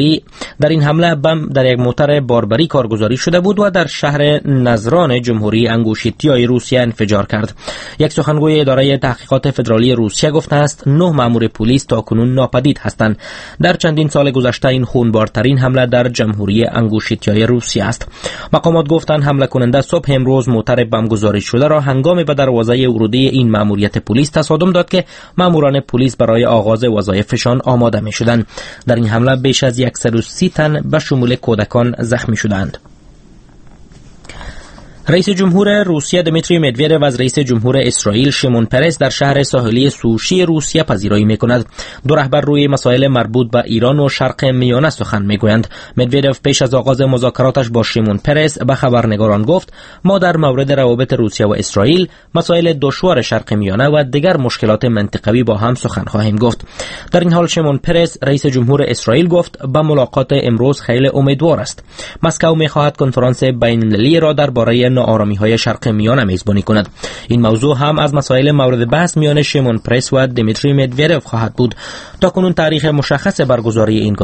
باربری کارگزاری شده بود و در شهر نزران جمهوری انگوشیتیای روسیه انفجار کرد. یک سخنگوی اداره تحقیقات فدرالی روسیه گفته است 9 مأمور پلیس تاکنون ناپدید هستند. در چندین سال گذشته این خونبارترین حمله در جمهوری انگوشیتیای روسیه است. مقامات گفتند حمله کننده صبح امروز موتر بمبگذاری شده را هنگام به دروازه ورودی این مأموریت پلیس تصادم داد که مأموران پلیس برای آغاز وظایفشان آماده می‌شدند. در این حمله بیش از 130 تن به شمول کودکان زخمی شدند. رئیس جمهور روسیه دمیتری مدودوف از رئیس جمهور اسرائیل شیمون پرس در شهر ساحلی سوشی روسیه پذیرایی می‌کند. دو رهبر روی مسائل مربوط به ایران و شرق میانه سخن می‌گویند. مدودوف پیش از آغاز مذاکراتش با شیمون پرس به خبرنگاران گفت ما در مورد روابط روسیه و اسرائیل، مسائل دشوار شرق میانه و دیگر مشکلات منطقوی با هم سخن خواهیم گفت. در این حال شیمون پرس رئیس جمهور اسرائیل گفت به ملاقات امروز خیلی امیدوار است. مسکو می‌خواهد کنفرانس بین‌المللی را درباره ناآرامی‌های شرق میانه میزبانی کند. این موضوع هم از مسائل مورد بحث میان شیمون پرس و دمیتری مدودوف خواهد بود. تاکنون تاریخ مشخص برگزاری این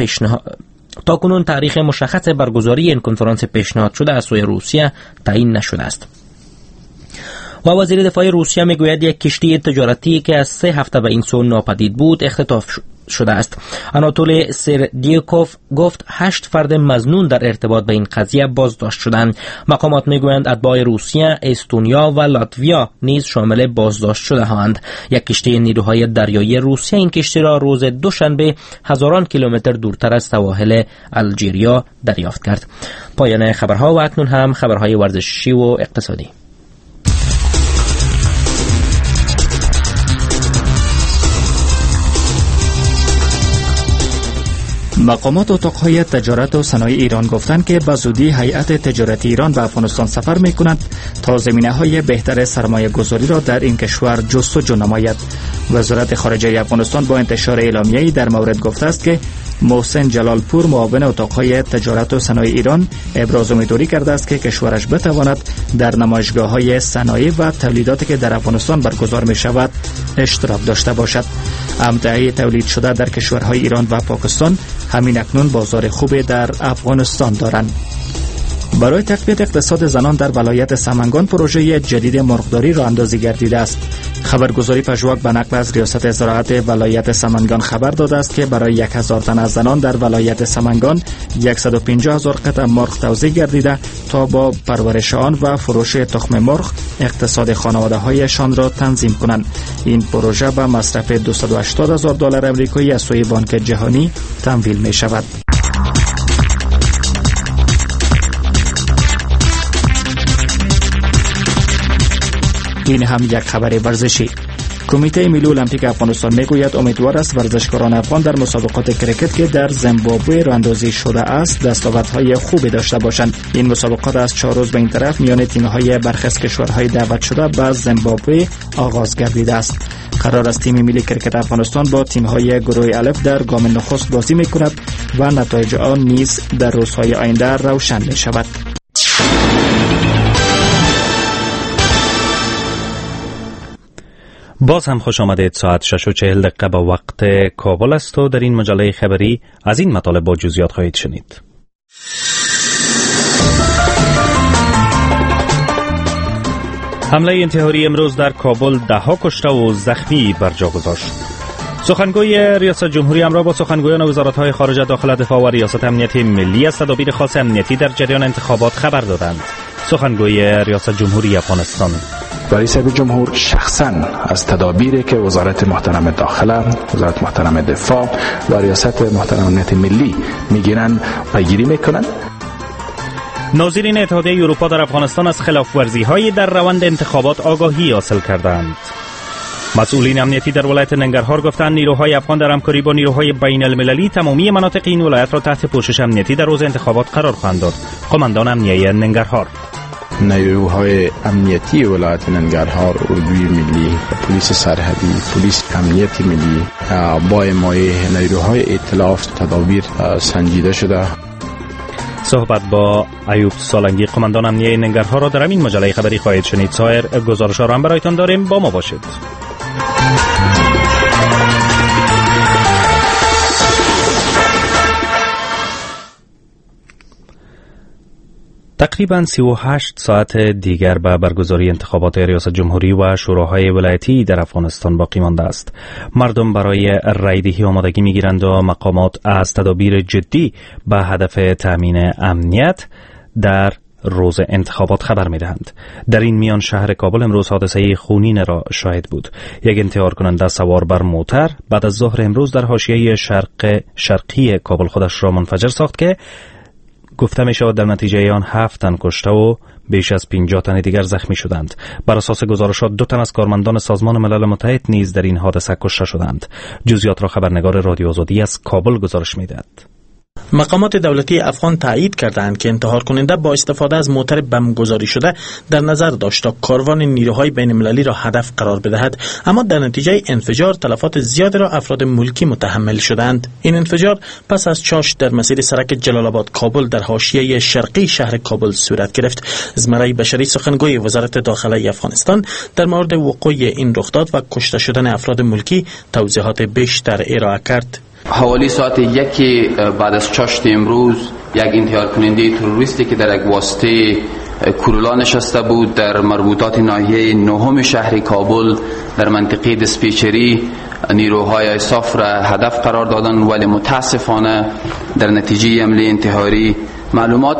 کنفرانس پیشنهاد شده از سوی روسیه تعیین نشده است. و وزیر دفاع روسیه میگوید یک کشتی تجارتی که از 3 هفته به این سو ناپدید بود اختطاف شده است. آناتولی سردیوکوف گفت 8 فرد مظنون در ارتباط به این قضیه بازداشت شدند. مقامات میگویند اتباع روسیه، استونیا و لاتویا نیز شامل بازداشت شده هستند. یک کشتی نیروهای دریایی روسیه این کشتی را روز دوشنبه هزاران کیلومتر دورتر از سواحل الجیریا دریافت کرد. پایان خبرها و اکنون هم خبرهای ورزشی و اقتصادی. مقامات اتاقهای تجارت و صنایع ایران گفتند که به زودی هیئت تجارتی ایران به افغانستان سفر می‌کند تا زمینه‌های بهتر سرمایه‌گذاری را در این کشور جستجو نماید. وزارت خارجه افغانستان با انتشار اعلامیه‌ای در مورد گفته است که محسن جلالپور معاون اتاقهای تجارت و صنایع ایران ابراز امیدواری کرده است که کشورش بتواند در نمایشگاه‌های صنایع و تولیداتی که در افغانستان برگزار می‌شود اشتراک داشته باشد. امتعه تولید شده در کشورهای ایران و پاکستان همین اکنون بازار خوبی در افغانستان دارند. برای تقویت اقتصاد زنان در ولایت سمنگان پروژه جدید مرغداری راه اندازی گردیده است. خبرگزاری پژواک به نقل از ریاست زراعت ولایت سمنگان خبر داده است که برای 1000 تن از زنان در ولایت سمنگان 150,000 قطع مرغ توزیع گردیده تا با پرورش آن و فروش تخم مرغ اقتصاد خانواده‌هایشان را تنظیم کنند. این پروژه به مصرف $280,000 آمریکایی از سوی بانک جهانی تمویل می شود. این هم یک خبر ورزشی. کمیته ملی المپیک افغانستان میگوید امیدوار است ورزشکاران افغان در مسابقات کرکت که در زیمبابوه راه‌اندازی شده است دستاوردهای خوبی داشته باشند. این مسابقات از 4 روز به این طرف میان تیم‌های برخی از کشورهای دعوت شده به زیمبابوه آغاز گردیده است. قرار است تیم ملی کرکت افغانستان با تیم‌های گروه الف در گام نخست بازی می‌کند و نتایج آن نیز در روزهای آینده روشن می‌شود. باز هم خوش آمدید. ساعت 6:40 به وقت کابل است و در این مجله خبری از این مطالب با جزئیات خواهید شنید. حمله انتحاری امروز در کابل 10 کشته و زخمی بر جا گذاشت. سخنگوی ریاست جمهوری همراه با سخنگویان وزارت‌های خارجه، داخله، دفاع و ریاست امنیت ملی از تدابیر خاص امنیتی در جریان انتخابات خبر دادند. سخنگوی ریاست جمهوری افغانستان: رئیس جمهور شخصا از تدابیری که وزارت محترم داخله، وزارت محترم دفاع و ریاست محترم امنیت ملی میگیرند پیگیری میکنند. ناظرین اتحادیه اروپا در افغانستان از خلاف‌ورزی‌های در روند انتخابات آگاهی حاصل کردند. مسئولین امنیتی در ولایت ننگرهار گفتند نیروهای افغان در همکاری با نیروهای بین المللی تمامی مناطق این ولایت را تحت پوشش امنیتی در روز انتخابات قرار خواهند داد. قماندان امنیه ننگرهار: نیروهای امنیتی ولایت ننگرهار، اردوی ملی، پلیس سرحدی، پلیس امنیتی ملی با حمایت نیروهای ائتلاف تدابیر سنجیده شده. صحبت با ایوب سالنگی، قماندان امنیه ننگرهار را در این مجله خبری خواهید شنید. سایر گزارش‌ها را هم برایتان داریم، با ما باشید. تقریباً 38 ساعت دیگر به برگزاری انتخابات ریاست جمهوری و شوراهای ولایتی در افغانستان باقی مانده است. مردم برای رایدهی آمادگی می‌گیرند و مقامات از تدابیر جدی به هدف تامین امنیت در روز انتخابات خبر می‌دهند. در این میان شهر کابل امروز حادثه خونین را شاهد بود. یک انتحار کننده سوار بر موتر بعد از ظهر امروز در حاشیه شرقی کابل خودش را منفجر ساخت که گفته می شود در نتیجه آن 7 تن کشته و بیش از 50 تن دیگر زخمی شدند. بر اساس گزارشات 2 تن از کارمندان سازمان ملل متحد نیز در این حادثه کشته شدند. جزئیات را خبرنگار رادیو آزادی از کابل گزارش می دهد. مقامات دولتی افغان تایید کردند که انتحار کننده با استفاده از موتر بمبگذاری شده در نظر داشت تا کاروان نیروهای بین المللی را هدف قرار بدهد، اما در نتیجه انفجار تلفات زیادی را افراد ملکی متحمل شدند. این انفجار پس از چاش در مسیر سرک جلال آباد کابل در حاشیه شرقی شهر کابل صورت گرفت. زمره بشری، سخنگوی وزارت داخله افغانستان، در مورد وقوع این رخداد و کشته شدن افراد ملکی توضیحات بیشتر ارائه کرد. حوالی ساعت 1 بعد از چاشت امروز یک انتحار کننده تروریستی که در یک واسطه کورولا نشسته بود در مربوطات ناحیه 9 شهر کابل در منطقه دیسپیچری نیروهای ایساف را هدف قرار دادن، ولی متاسفانه در نتیجه حمله انتحاری معلومات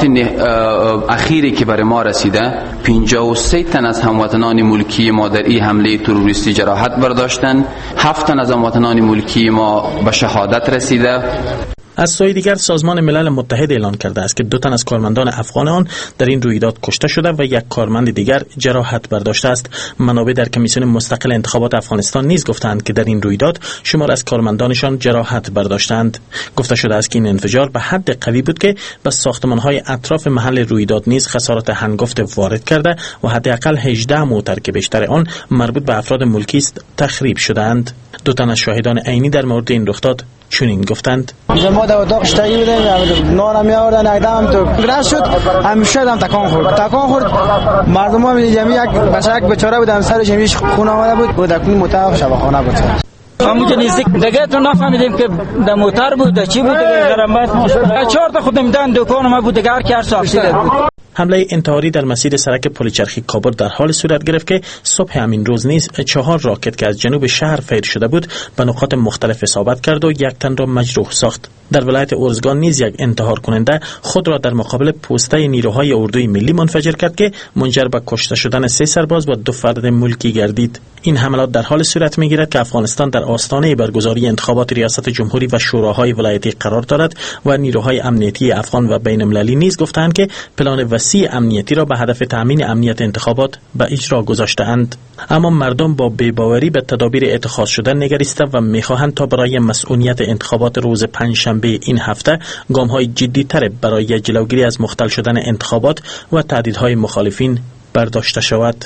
اخیری که برای ما رسیده 53 تن از هموطنان ملکی ما در این حمله تروریستی جراحت برداشتند. 7 تن از هموطنان ملکی ما به شهادت رسیده. از سوی دیگر سازمان ملل متحد اعلان کرده است که 2 تن از کارمندان افغان آن در این رویداد کشته شده و یک کارمند دیگر جراحت برداشته است. منابع در کمیسیون مستقل انتخابات افغانستان نیز گفتند که در این رویداد شمار از کارمندانشان جراحت برداشتند. گفته شده است که این انفجار به حد قوی بود که به ساختمان‌های اطراف محل رویداد نیز خسارات هنگفت وارد کرده و حداقل 18 موتر که بیشتر آن مربوط به افراد ملکی است تخریب شدند. 2 تن از شاهدان عینی در مورد این رخداد چنین گفتند: ما در اتاق اشتگی بودیم، نان می آوردن، اقدام تو گرس شد، همیشه هم تکان خورد. مردم ها می جمعی یک بچه یک بیچاره بود، سر جمعیش خون آمده بود در کنی متاق شبخانه بود. همونجا نزدیک دیگه تو نفهمیدیم که در موتر بود چی بود دیگه درامت 4 تا خودم دان دکان ما بود دیگه هر کی هر ساخته بود. حمله انتحاری در مسیر سرک پل چرخی کابل در حال صورت گرفت که صبح همین روز نیز 4 راکت که از جنوب شهر فیر شده بود به نقاط مختلف اصابت کرد و 1 تن را مجروح ساخت. در ولایت ارزگان نیز یک انتحار کننده خود را در مقابل پوسته نیروهای اردوی ملی منفجر کرد که منجر به کشته شدن 3 سرباز و 2 فرد ملکی گردید. این حملات در حال صورت می‌گیرد که افغانستان در آستانه برگزاری انتخابات ریاست جمهوری و شوراهای ولایتی قرار دارد و نیروهای امنیتی افغان و بین‌المللی نیز گفتند که پلان وسیع امنیتی را به هدف تأمین امنیت انتخابات به اجرا گذاشته‌اند. اما مردم با بی‌باوری به تدابیر اتخاذ شده نگریسته و می‌خواهند تا برای مسئولیت انتخابات روز پنجشنبه این هفته گام‌های جدی‌تر برای جلوگیری از مختل شدن انتخابات و تهدیدهای مخالفین برداشته شود.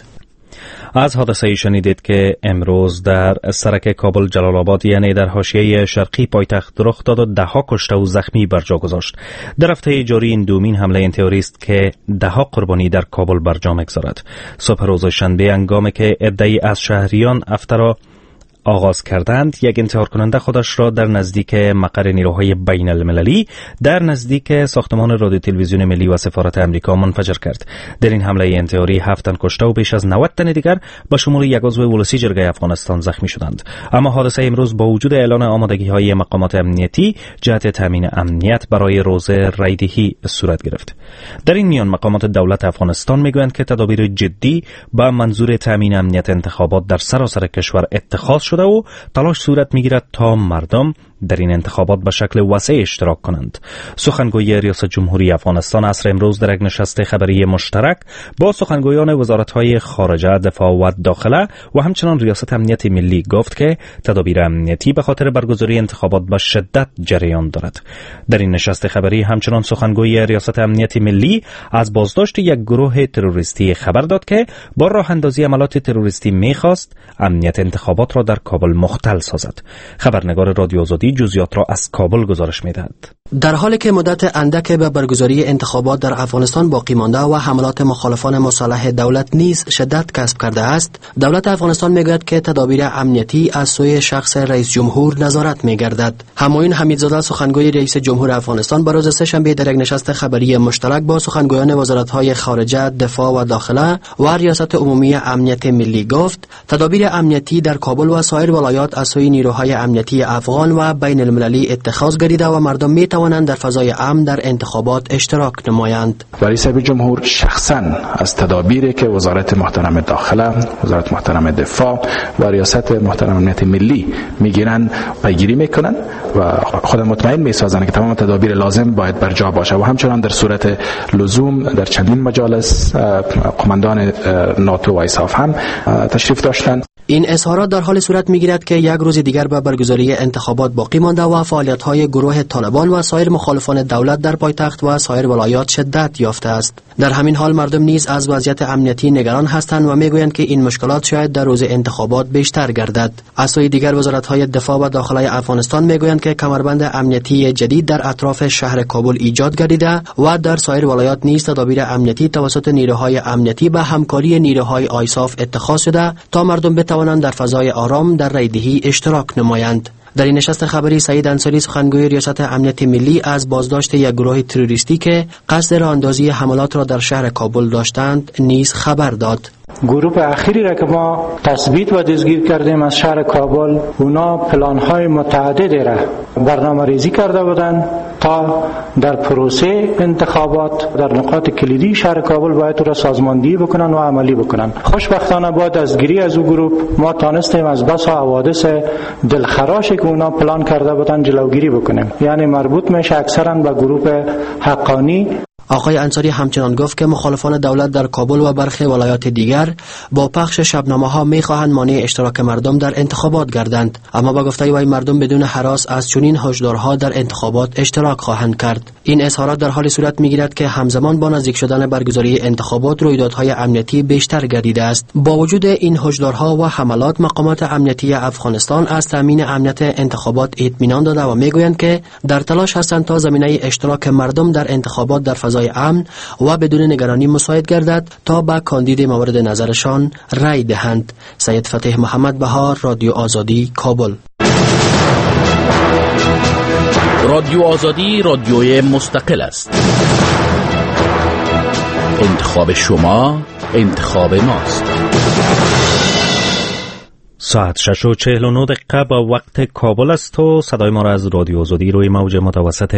از حادثه شنیدید که امروز در سرک کابل جلال آباد یعنی در حاشیه شرقی پایتخت رخ داد و 10 کشته و زخمی بر جا گذاشت. در هفته جاری این دومین حمله انتحاری است که 10 قربانی در کابل بر جا می‌گذارد. صبح روز شنبه هنگامی که عده‌ای از شهریان افطار را آغاز کردند، یک انتحار کننده خودش را در نزدیک مقر نیروهای بین المللی در نزدیک ساختمان رادیو تلویزیون ملی و سفارت امریکا منفجر کرد. در این حمله انتحاری 7 تن کشته و بیش از 90 تن دیگر به شمول یک عضو ولسی جرگه افغانستان زخمی شدند. اما حادثه امروز با وجود اعلان آمادگی‌های مقامات امنیتی جهت تامین امنیت برای روز رایدهی صورت گرفت. در این میان مقامات دولت افغانستان میگویند که تدابیر جدی با منظور تامین امنیت انتخابات در سراسر کشور اتخاذ شده و تلاش صورت میگیرد تا مردم در این انتخابات به شکل واسع اشتراک کنند. سخنگوی ریاست جمهوری افغانستان عصر امروز در یک نشست خبری مشترک با سخنگویان وزارت‌های خارجه، دفاع و داخله و همچنان ریاست امنیت ملی گفت که تدابیر امنیتی به خاطر برگزاری انتخابات به شدت جریان دارد. در این نشست خبری همچنان سخنگوی ریاست امنیت ملی از بازداشت یک گروه تروریستی خبر داد که با راه اندازی عملات تروریستی می‌خواست امنیت انتخابات را در کابل مختل سازد. خبرنگار رادیو آزادی جزئیات را از کابل گزارش می‌دهد. در حالی که مدت اندک به برگزاری انتخابات در افغانستان باقی مانده و حملات مخالفان مصالح دولت نیز شدت کسب کرده است، دولت افغانستان میگوید که تدابیر امنیتی از سوی شخص رئیس جمهور نظارت می‌گردد. همایون حمیدزاده سخنگوی رئیس جمهور افغانستان بر روز سه‌شنبه در یک نشست خبری مشترک با سخنگویان وزارت‌های خارجه، دفاع و داخله و ریاست عمومی امنیت ملی گفت تدابیر امنیتی در کابل و سایر ولایات از سوی نیروهای امنیتی افغان و بین المللی اتخاذ گردیده و مردم می‌توانند در فضای امن در انتخابات اشتراک نمایند. رئیس جمهور شخصاً از تدابیری که وزارت محترم داخله، وزارت محترم دفاع و ریاست محترم امنیت ملی میگیرند پیگیری میکنند و خود مطمئن میسازند که تمام تدابیر لازم باید بر جا باشه و همچنان در صورت لزوم در چندین مجالس قماندان ناتو و ایساف هم تشریف داشتند. این اظهارات در حال صورت میگیرد که یک روز دیگر به برگزاری انتخابات باقی مانده و فعالیت‌های گروه طالبان و سایر مخالفان دولت در پایتخت و سایر ولایات شدت یافته است. در همین حال مردم نیز از وضعیت امنیتی نگران هستند و میگویند که این مشکلات شاید در روز انتخابات بیشتر گردد. از سوی دیگر وزارت‌های دفاع و داخله افغانستان میگویند که کمربند امنیتی جدید در اطراف شهر کابل ایجاد گردیده و در سایر ولایات نیز تدابیر امنیتی توسط نیروهای امنیتی به همکاری نیروهای آیساف اتخاذ شده تا مردم بتوانند در فضای آرام در رایدهی اشتراک نمایند. در این نشست خبری سعید انصاری سخنگوی ریاست امنیت ملی از بازداشت یک گروه تروریستی که قصد راهاندازی حملات را در شهر کابل داشتند نیز خبر داد. گروه اخیری را که ما تثبیت و دستگیر کردیم از شهر کابل، اونا پلان‌های متعددی را برنامه‌ریزی کرده بودند تا در پروسه انتخابات در نقاط کلیدی شهر کابل باید او را سازماندهی بکنن و عملی بکنن. خوشبختانه با دستگیری از او گروه ما تانستیم از بسا حوادث دلخراشی که اونا پلان کرده بودند جلوگیری بکنیم. یعنی مربوط میشه اکثرا به گروه حقانی. آقای انصاری همچنان گفت که مخالفان دولت در کابل و برخی ولایات دیگر با پخش شبنامه‌ها می‌خواهند مانع اشتراک مردم در انتخابات گردند، اما با گفته وی مردم بدون هراس از چنین هشدارها در انتخابات اشتراک خواهند کرد. این اظهارات در حال صورت می‌گیرد که همزمان با نزدیک شدن برگزاری انتخابات رویدادهای امنیتی بیشتر گردیده است. با وجود این هشدارها و حملات مقامات امنیتی افغانستان از تامین امنیت انتخابات اطمینان داده و می‌گویند که در تلاش هستند تا زمینه اشتراک مردم در انتخابات در فضای امن و بدون نگرانی مساعد گردد تا به کاندید مورد نظرشان رای دهند. سید فتح محمد بهار، رادیو آزادی، کابل. رادیو آزادی رادیوی مستقل است. انتخاب شما انتخاب ماست. ساعت 6:49 با وقت کابل است و صدای ما را از رادیو آزادی روی موج متوسط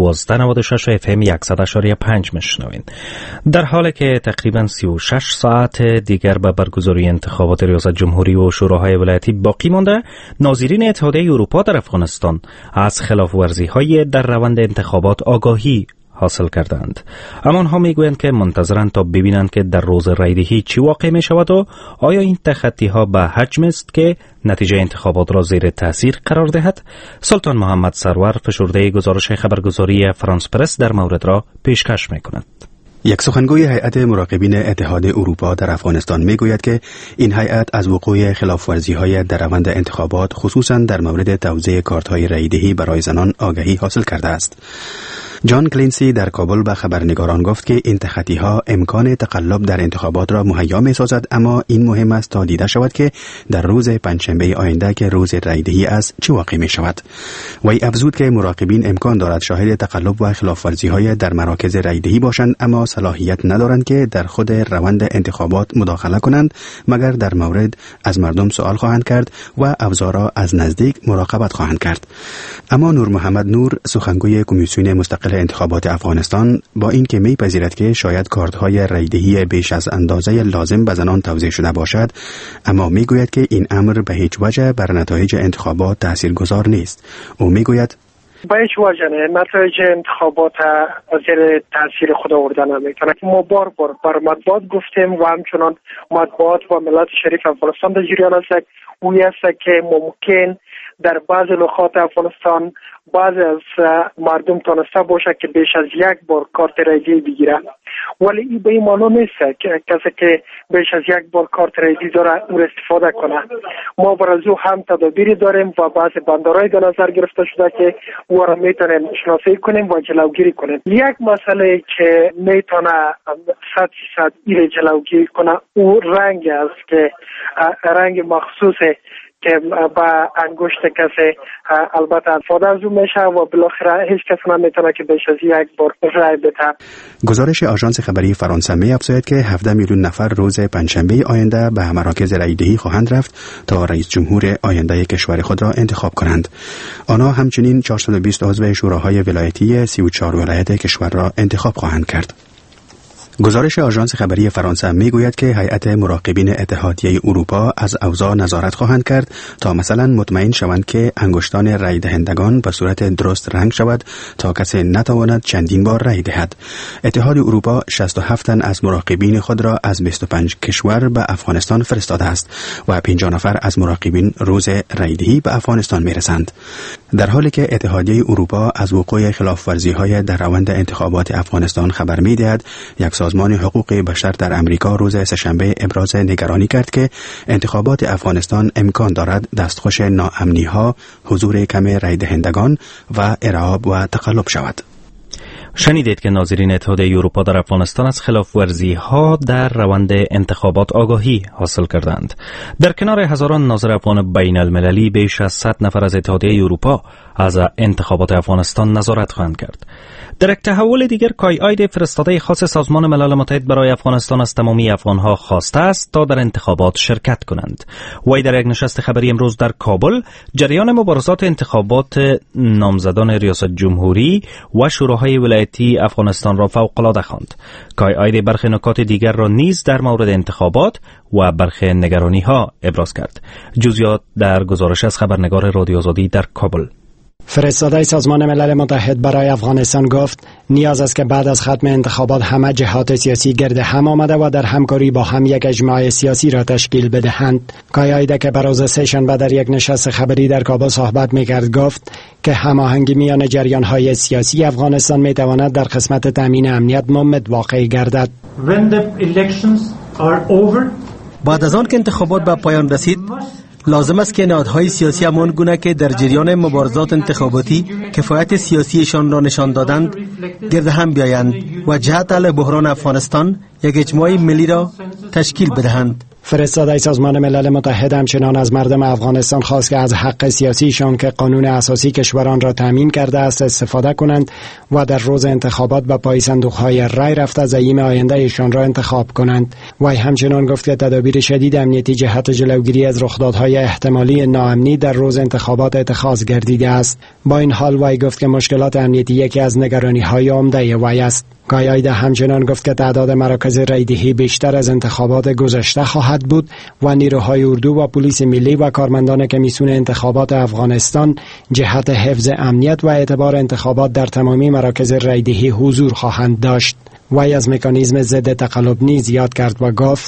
1296 FM 100.5 میشنوین. در حالی که تقریبا 36 ساعت دیگر به برگزاری انتخابات ریاست جمهوری و شوراهای ولایتی باقی مانده، ناظرین اتحادیه اروپا در افغانستان از خلاف‌ورزی‌های در روند انتخابات آگاهی حاصل کردند. اما آنها میگویند که منتظرند تا ببینند که در روز رایدهی چی واقع می شود و آیا این تخطی ها به حجم است که نتیجه انتخابات را زیر تاثیر قرار دهد. سلطان محمد سرور فشرده گزارش خبرگزاری فرانس پرس در مورد را پیشکش می کند. یک سخنگوی هیئت مراقبین اتحاد اروپا در افغانستان میگوید که این هیئت از وقوع خلاف‌ورزی‌های در روند انتخابات خصوصا در مورد توزیع کارت‌های رایدهی برای زنان آگاهی حاصل کرده است. جان کلینسی در کابل به خبرنگاران گفت که این تخطی‌ها امکان تقلب در انتخابات را مهیا می‌سازد، اما این مهم است تا دیده شود که در روز پنجشنبه آینده که روز رایدهی است چه واقع می‌شود. وی افزود که مراقبین امکان دارد شاهد تقلب و خلاف‌ورزی‌های در مراکز رایدهی باشند، اما صلاحیت ندارند که در خود روند انتخابات مداخله کنند مگر در مورد از مردم سوال خواهند کرد و افزارا از نزدیک مراقبت خواهند کرد. اما نور محمد نور سخنگوی کمیسیون مستقل انتخابات افغانستان با اینکه میپذیرد که شاید کارت‌های رایدهی بیش از اندازه لازم به زنان توزیع شده باشد، اما میگوید که این امر به هیچ وجه بر نتایج انتخابات تاثیرگذار نیست. او میگوید به هیچ وجه نتایج انتخابات زیر تاثیر خود آوردن نمیتونه. ما بار بر مطبوعات گفتیم و همچنان مطبوعات و ملت شریف افغانستان در جریان است او است که ممکن در بعض نقاط افغانستان بعض از مردم تانسته باشه که بیش از یک بار کارت رایدهی بگیره، ولی این به این معنی نیست که کسی که بیش از یک بار کارت رایدهی داره اون استفاده کنه. ما برای او هم تدابیری داریم و بعض بندرهای در نظر گرفته شده که او را میتونیم شناسایی کنیم و جلوگیری کنیم. یک مسئله که میتونه 100% این جلوگیری کنه او رنگ است که رنگ مخصوصه که با انگشت کسی البته استفاده از اون میشه و بالاخره هیچ کس نمیتونه که بیش از یک بار رای بده. گزارش آژانس خبری فرانسه می‌افزاید که 17 میلیون نفر روز پنجشنبه آینده به مراکز رایدهی خواهند رفت تا رئیس جمهور آینده کشور خود را انتخاب کنند. آنها همچنین 420 عضو شوراهای ولایتی 34 ولایت کشور را انتخاب خواهند کرد. گزارش آژانس خبری فرانسه میگوید که هیئت مراقبین اتحادیه اروپا از اوضاع نظارت خواهند کرد تا مثلا مطمئن شوند که انگشتان رای دهندگان به صورت درست رنگ شود تا کسی نتواند چندین بار رای دهد. اتحاد اروپا 67 تن از مراقبین خود را از 25 کشور به افغانستان فرستاده است و 50 نفر از مراقبین روز رایدهی به افغانستان میرسند. در حالی که اتحادیه اروپا از وقوع خلاف‌ورزی‌های در روند انتخابات افغانستان خبر می‌دهد، یک سازمان حقوق بشر در امریکا روز سه‌شنبه ابراز نگرانی کرد که انتخابات افغانستان امکان دارد دستخوش ناامنی‌ها، حضور کم رای دهندگان و ارهاب و تقلب شود. شنیدید که ناظرین اتحادیه اروپا در افغانستان از خلاف‌ورزی‌ها در روند انتخابات آگاهی حاصل کردند. در کنار هزاران ناظر افغان بین المللی، بیش از 100 نفر از اتحادیه اروپا از انتخابات افغانستان نظارت خواهند کرد. در یک تحول دیگر، کای آید فرستاده خاص سازمان ملل متحد برای افغانستان از تمامی افغانها خواسته است تا در انتخابات شرکت کنند. وی در یک نشست خبری امروز در کابل جریان مبارزات انتخابات نامزدان ریاست جمهوری و شوراهای ولایتی افغانستان را فوق‌العاده خواند. کای آید برخی نکات دیگر را نیز در مورد انتخابات و برخی نگرانی‌ها ابراز کرد. جزئیات در گزارش از خبرنگار رادیو آزادی در کابل. فرستاده سازمان ملل متحد برای افغانستان گفت نیاز است که بعد از ختم انتخابات همه جهات سیاسی گرد هم آمده و در همکاری با هم یک اجماع سیاسی را تشکیل بدهند. کای آید که بروز سه‌شنبه در یک نشست خبری در کابل صحبت می‌کرد گفت که هماهنگی میان جریان‌های سیاسی افغانستان می‌تواند در قسمت تامین امنیت ممد واقع گردد. بعد از آن که انتخابات به پایان رسید، لازم است که نهادهای سیاسی همان گونه که در جریان مبارزات انتخاباتی کفایت سیاسیشان را نشان دادند گرد هم بیایند و جهت حل بحران افغانستان یک اجماع ملی را تشکیل بدهند. فرستاده سازمان ملل متحد همچنان از مردم افغانستان خواست که از حق سیاسیشان که قانون اساسی کشوران را تامین کرده است استفاده کنند و در روز انتخابات به پای صندوق‌های رای رفته زعیم آیندهشان را انتخاب کنند. وی همچنان گفت که تدابیر شدید امنیتی جهت جلوگیری از رخدادهای احتمالی ناامنی در روز انتخابات اتخاذ گردیده است. با این حال وی گفت که مشکلات امنیتی یکی از نگرانی‌های عمده وی است. قایده همچنان گفت که تعداد مراکز رایدهی بیشتر از انتخابات گذشته خواهد بود و نیروهای اردو و پلیس ملی و کارمندان کمیسیون انتخابات افغانستان جهت حفظ امنیت و اعتبار انتخابات در تمامی مراکز رایدهی حضور خواهند داشت. وی از مکانیزم ضد تقلب نیز یاد کرد و گفت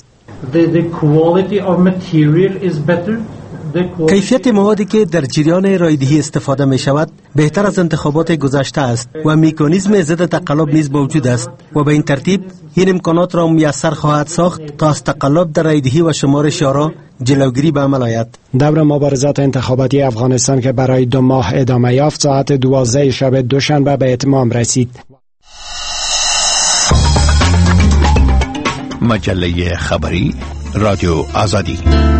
کیفیت موادی که در جریان رایدهی استفاده می شود بهتر از انتخابات گذشته است و مکانیزم ضد تقلب نیز موجود است و به این ترتیب این امکانات را میسر خواهد ساخت تا از تقلب در رایدهی و شمار شارع جلوگیری به عمل آید. دور مبارزات انتخاباتی افغانستان که برای 2 ماه ادامه یافت ساعت 12 شب دوشنبه به اتمام رسید. مجله خبری رادیو آزادی.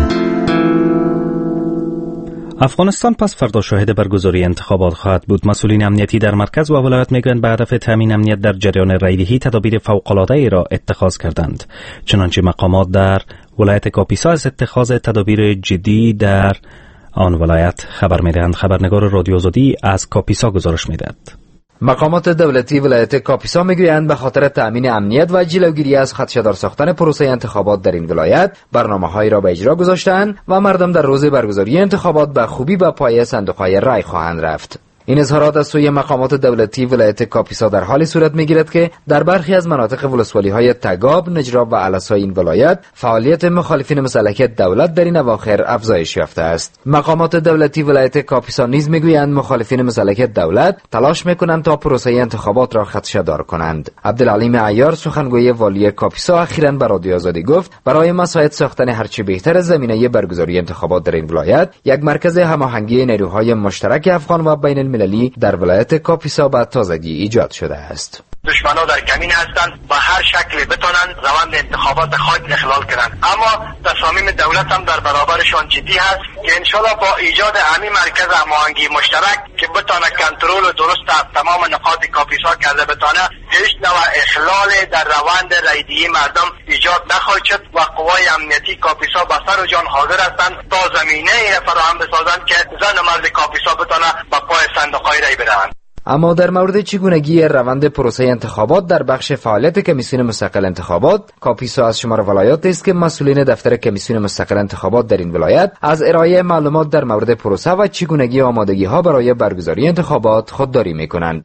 افغانستان پس فردا شاهد برگزاری انتخابات خواهد بود. مسئولین امنیتی در مرکز و ولایت میگویند به هدف تامین امنیت در جریان رایدهی تدابیر فوق‌العاده را اتخاذ کردند. چنانچه مقامات در ولایت کاپیسا از اتخاذ تدابیر جدی در آن ولایت خبر میدهند. خبرنگار رادیو آزادی از کاپیسا گزارش میدهد. مقامات دولتی ولایت کاپیسا میگویند به خاطر تأمین امنیت و جلوگیری از خدشه‌دار ساختن پروسه انتخابات در این ولایت برنامه‌هایی را به اجرا گذاشتند و مردم در روز برگزاری انتخابات به خوبی به پای صندوق‌های رای خواهند رفت. این اظهارات از سوی مقامات دولتی ولایت کاپیسا در حالی صورت میگیرد که در برخی از مناطق ولسوالی‌های تگاب، نجراب و علسای این ولایت فعالیت مخالفین مسلح دولت در این اواخر افزایش یافته است. مقامات دولتی ولایت کاپیسا نیز میگویند مخالفین مسلح دولت تلاش میکنند تا پروسه انتخابات را خدشه‌دار کنند. عبدالعلیم عیار سخنگوی والی کاپیسا اخیراً به رادیو آزادی گفت برای مساعد ساختن هرچه بهتر زمینه برگزاری انتخابات در این ولایت یک مرکز هماهنگی نیروهای مشترک افغان و بین المللی در ولایت کاپیسا به تازگی ایجاد شده است. دشمنان در کمین هستند و هر شکلی بتونن روند انتخابات خود اخلال کنند، اما تصامیم دولت هم در برابرشان جدی هست که انشالله با ایجاد همین مرکز هماهنگی مشترک که بتونه کنترل درست از تمام نقاط کاپیسا کرده بتونه هیچ نوع اخلال در روند رایدهی مردم ایجاد نخواهد شد و قوای امنیتی کاپیسا به سر و جان حاضر هستند تا زمینه فراهم بسازند که زن و مرد کاپیسا بتونه به پای صندوق‌های رای برسند. اما در مورد چگونگی روند پروسه انتخابات در بخش فعالیت کمیسیون مستقل انتخابات، کاپیسا از شمار ولایات است که مسئولین دفتر کمیسیون مستقل انتخابات در این ولایت از ارائه معلومات در مورد پروسه و چگونگی آمادگی‌ها برای برگزاری انتخابات خودداری می‌کنند.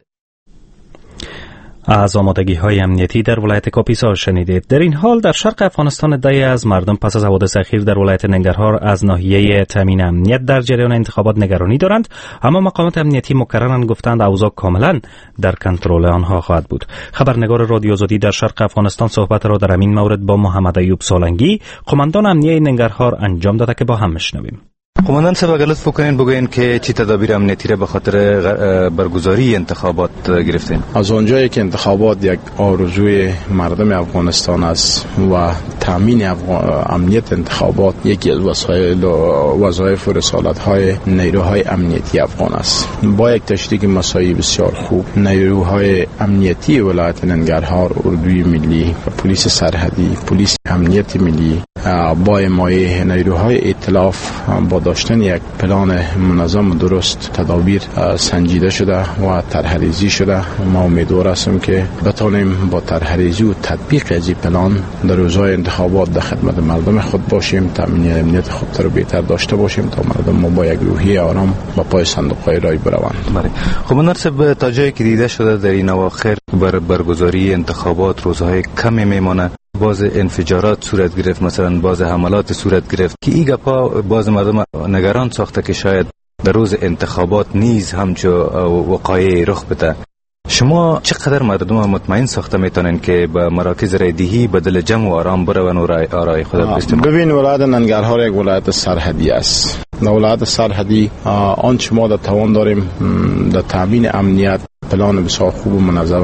از آمادگی‌های امنیتی در ولایت کاپیسا شنیدید. در این حال در شرق افغانستان عده‌ای از مردم پس از حوادث اخیر در ولایت ننگرهار از ناحیه تامین امنیت در جریان انتخابات نگرانی دارند، اما مقامات امنیتی مکرراً گفتند اوضاع کاملاً در کنترل آنها خواهد بود. خبرنگار رادیو آزادی در شرق افغانستان صحبت را در این مورد با محمد ایوب سالنگی، قماندان امنیه ننگرهار انجام داده که با هم میشنویم. قماندان صاحب اگر لطف کنین بگوین که چی تدابیر امنیتی را به خاطر برگزاری انتخابات گرفتین؟ از آنجایی که انتخابات یک آرزوی مردم افغانستان است و تامین امنیت انتخابات یکی از وظایف و رسالت‌های نیروهای امنیتی افغان است. با یک تشریک مساعی بسیار خوب، نیروهای امنیتی ولایت ننگرهار، اردوی ملی و پلیس سرحدی، پلیس امنیتی ملی با حمایت نیروهای ائتلاف با داشتن یک پلان منظم و درست تدابیر سنجیده شده و طرح‌ریزی شده. ما امیدوار هستیم که بتانیم با طرح‌ریزی و تطبیق از این پلان در روزهای انتخابات در خدمت مردم خود باشیم، تامین امنیت خود را بهتر داشته باشیم تا مردم ما با یک روحیه آرام با پای صندوق‌های رای بروند. قماندان صاحب تا جایی که دیده شده در این اواخر برگزاری انتخابات روزهای کمی میمانه، باز انفجارات صورت گرفت، مثلا باز حملات صورت گرفت که این گپا باز مردم نگران ساخته که شاید در روز انتخابات نیز همچو وقایع رخ بده. شما چقدر مردم مطمئن ساخته میتونن که به مراکز رایدهی بدل جمع و آرام برون و آرای خود بستند؟ ببین ولایت ننگرهار یک ولایت سرحدی است. در ولایت سرحدی آنچه ما در توان داریم در تامین امنیت پلان بسیار خوب و منظم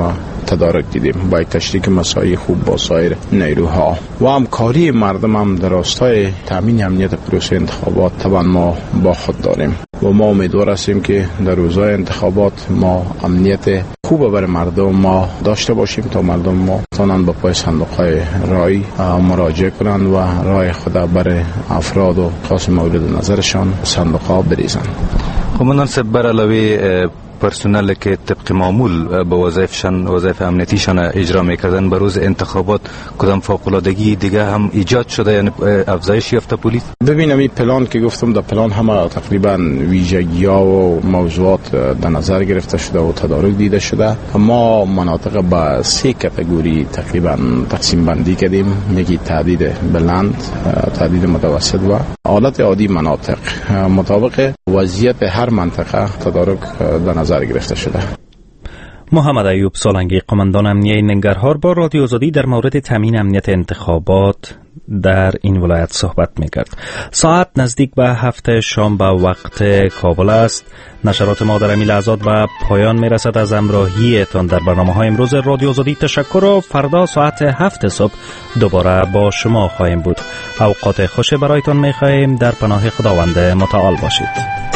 تدارک دیدیم با یک تشریک مساعی خوب با سایر نیروها و همکاری مردم هم در راستای تامین امنیت پروسه انتخابات طبعا ما با خود داریم و ما امیدوار هستیم که در روزهای انتخابات ما امنیت خوب برای مردم ما داشته باشیم تا مردم ما تونن به پای صندوق‌های رای مراجعه کنند و رای خود برای افراد و خاص مورد نظرشان صندوق‌ها بریزند. قماندان صاحب، بر علاوه پرسنل که طبق معمول به وظایف امنیتیشان اجرا میکردن به روز انتخابات کدام فوق‌العادگی دیگه هم ایجاد شده، یعنی افزایش یافته پلیس؟ ببینم این پلان که گفتم در پلان همه تقریبا ویژگی‌ها و موضوعات در نظر گرفته شده و تدارک دیده شده. ما مناطق به 3 کاتگوری تقریبا تقسیم بندی کردیم، یکی تعدید بلند، تعدید متوسط و حالت عادی مناطق. مطابق وضعیت هر منطقه تدارک در نظر گرفته شده. محمد ایوب سالنگی، قماندان امنیه ننگرهار، با رادیو آزادی در مورد تامین امنیت انتخابات در این ولایت صحبت می‌کرد. ساعت نزدیک به 7 شام به وقت کابل است. نشرات ما در این لحظات به پایان میرسد. از همراهیتان در برنامه‌های امروز رادیو آزادی تشکر و فردا ساعت 7 صبح دوباره با شما خواهیم بود. اوقات خوش برایتان می‌خواهیم. در پناه خداوند متعال باشید.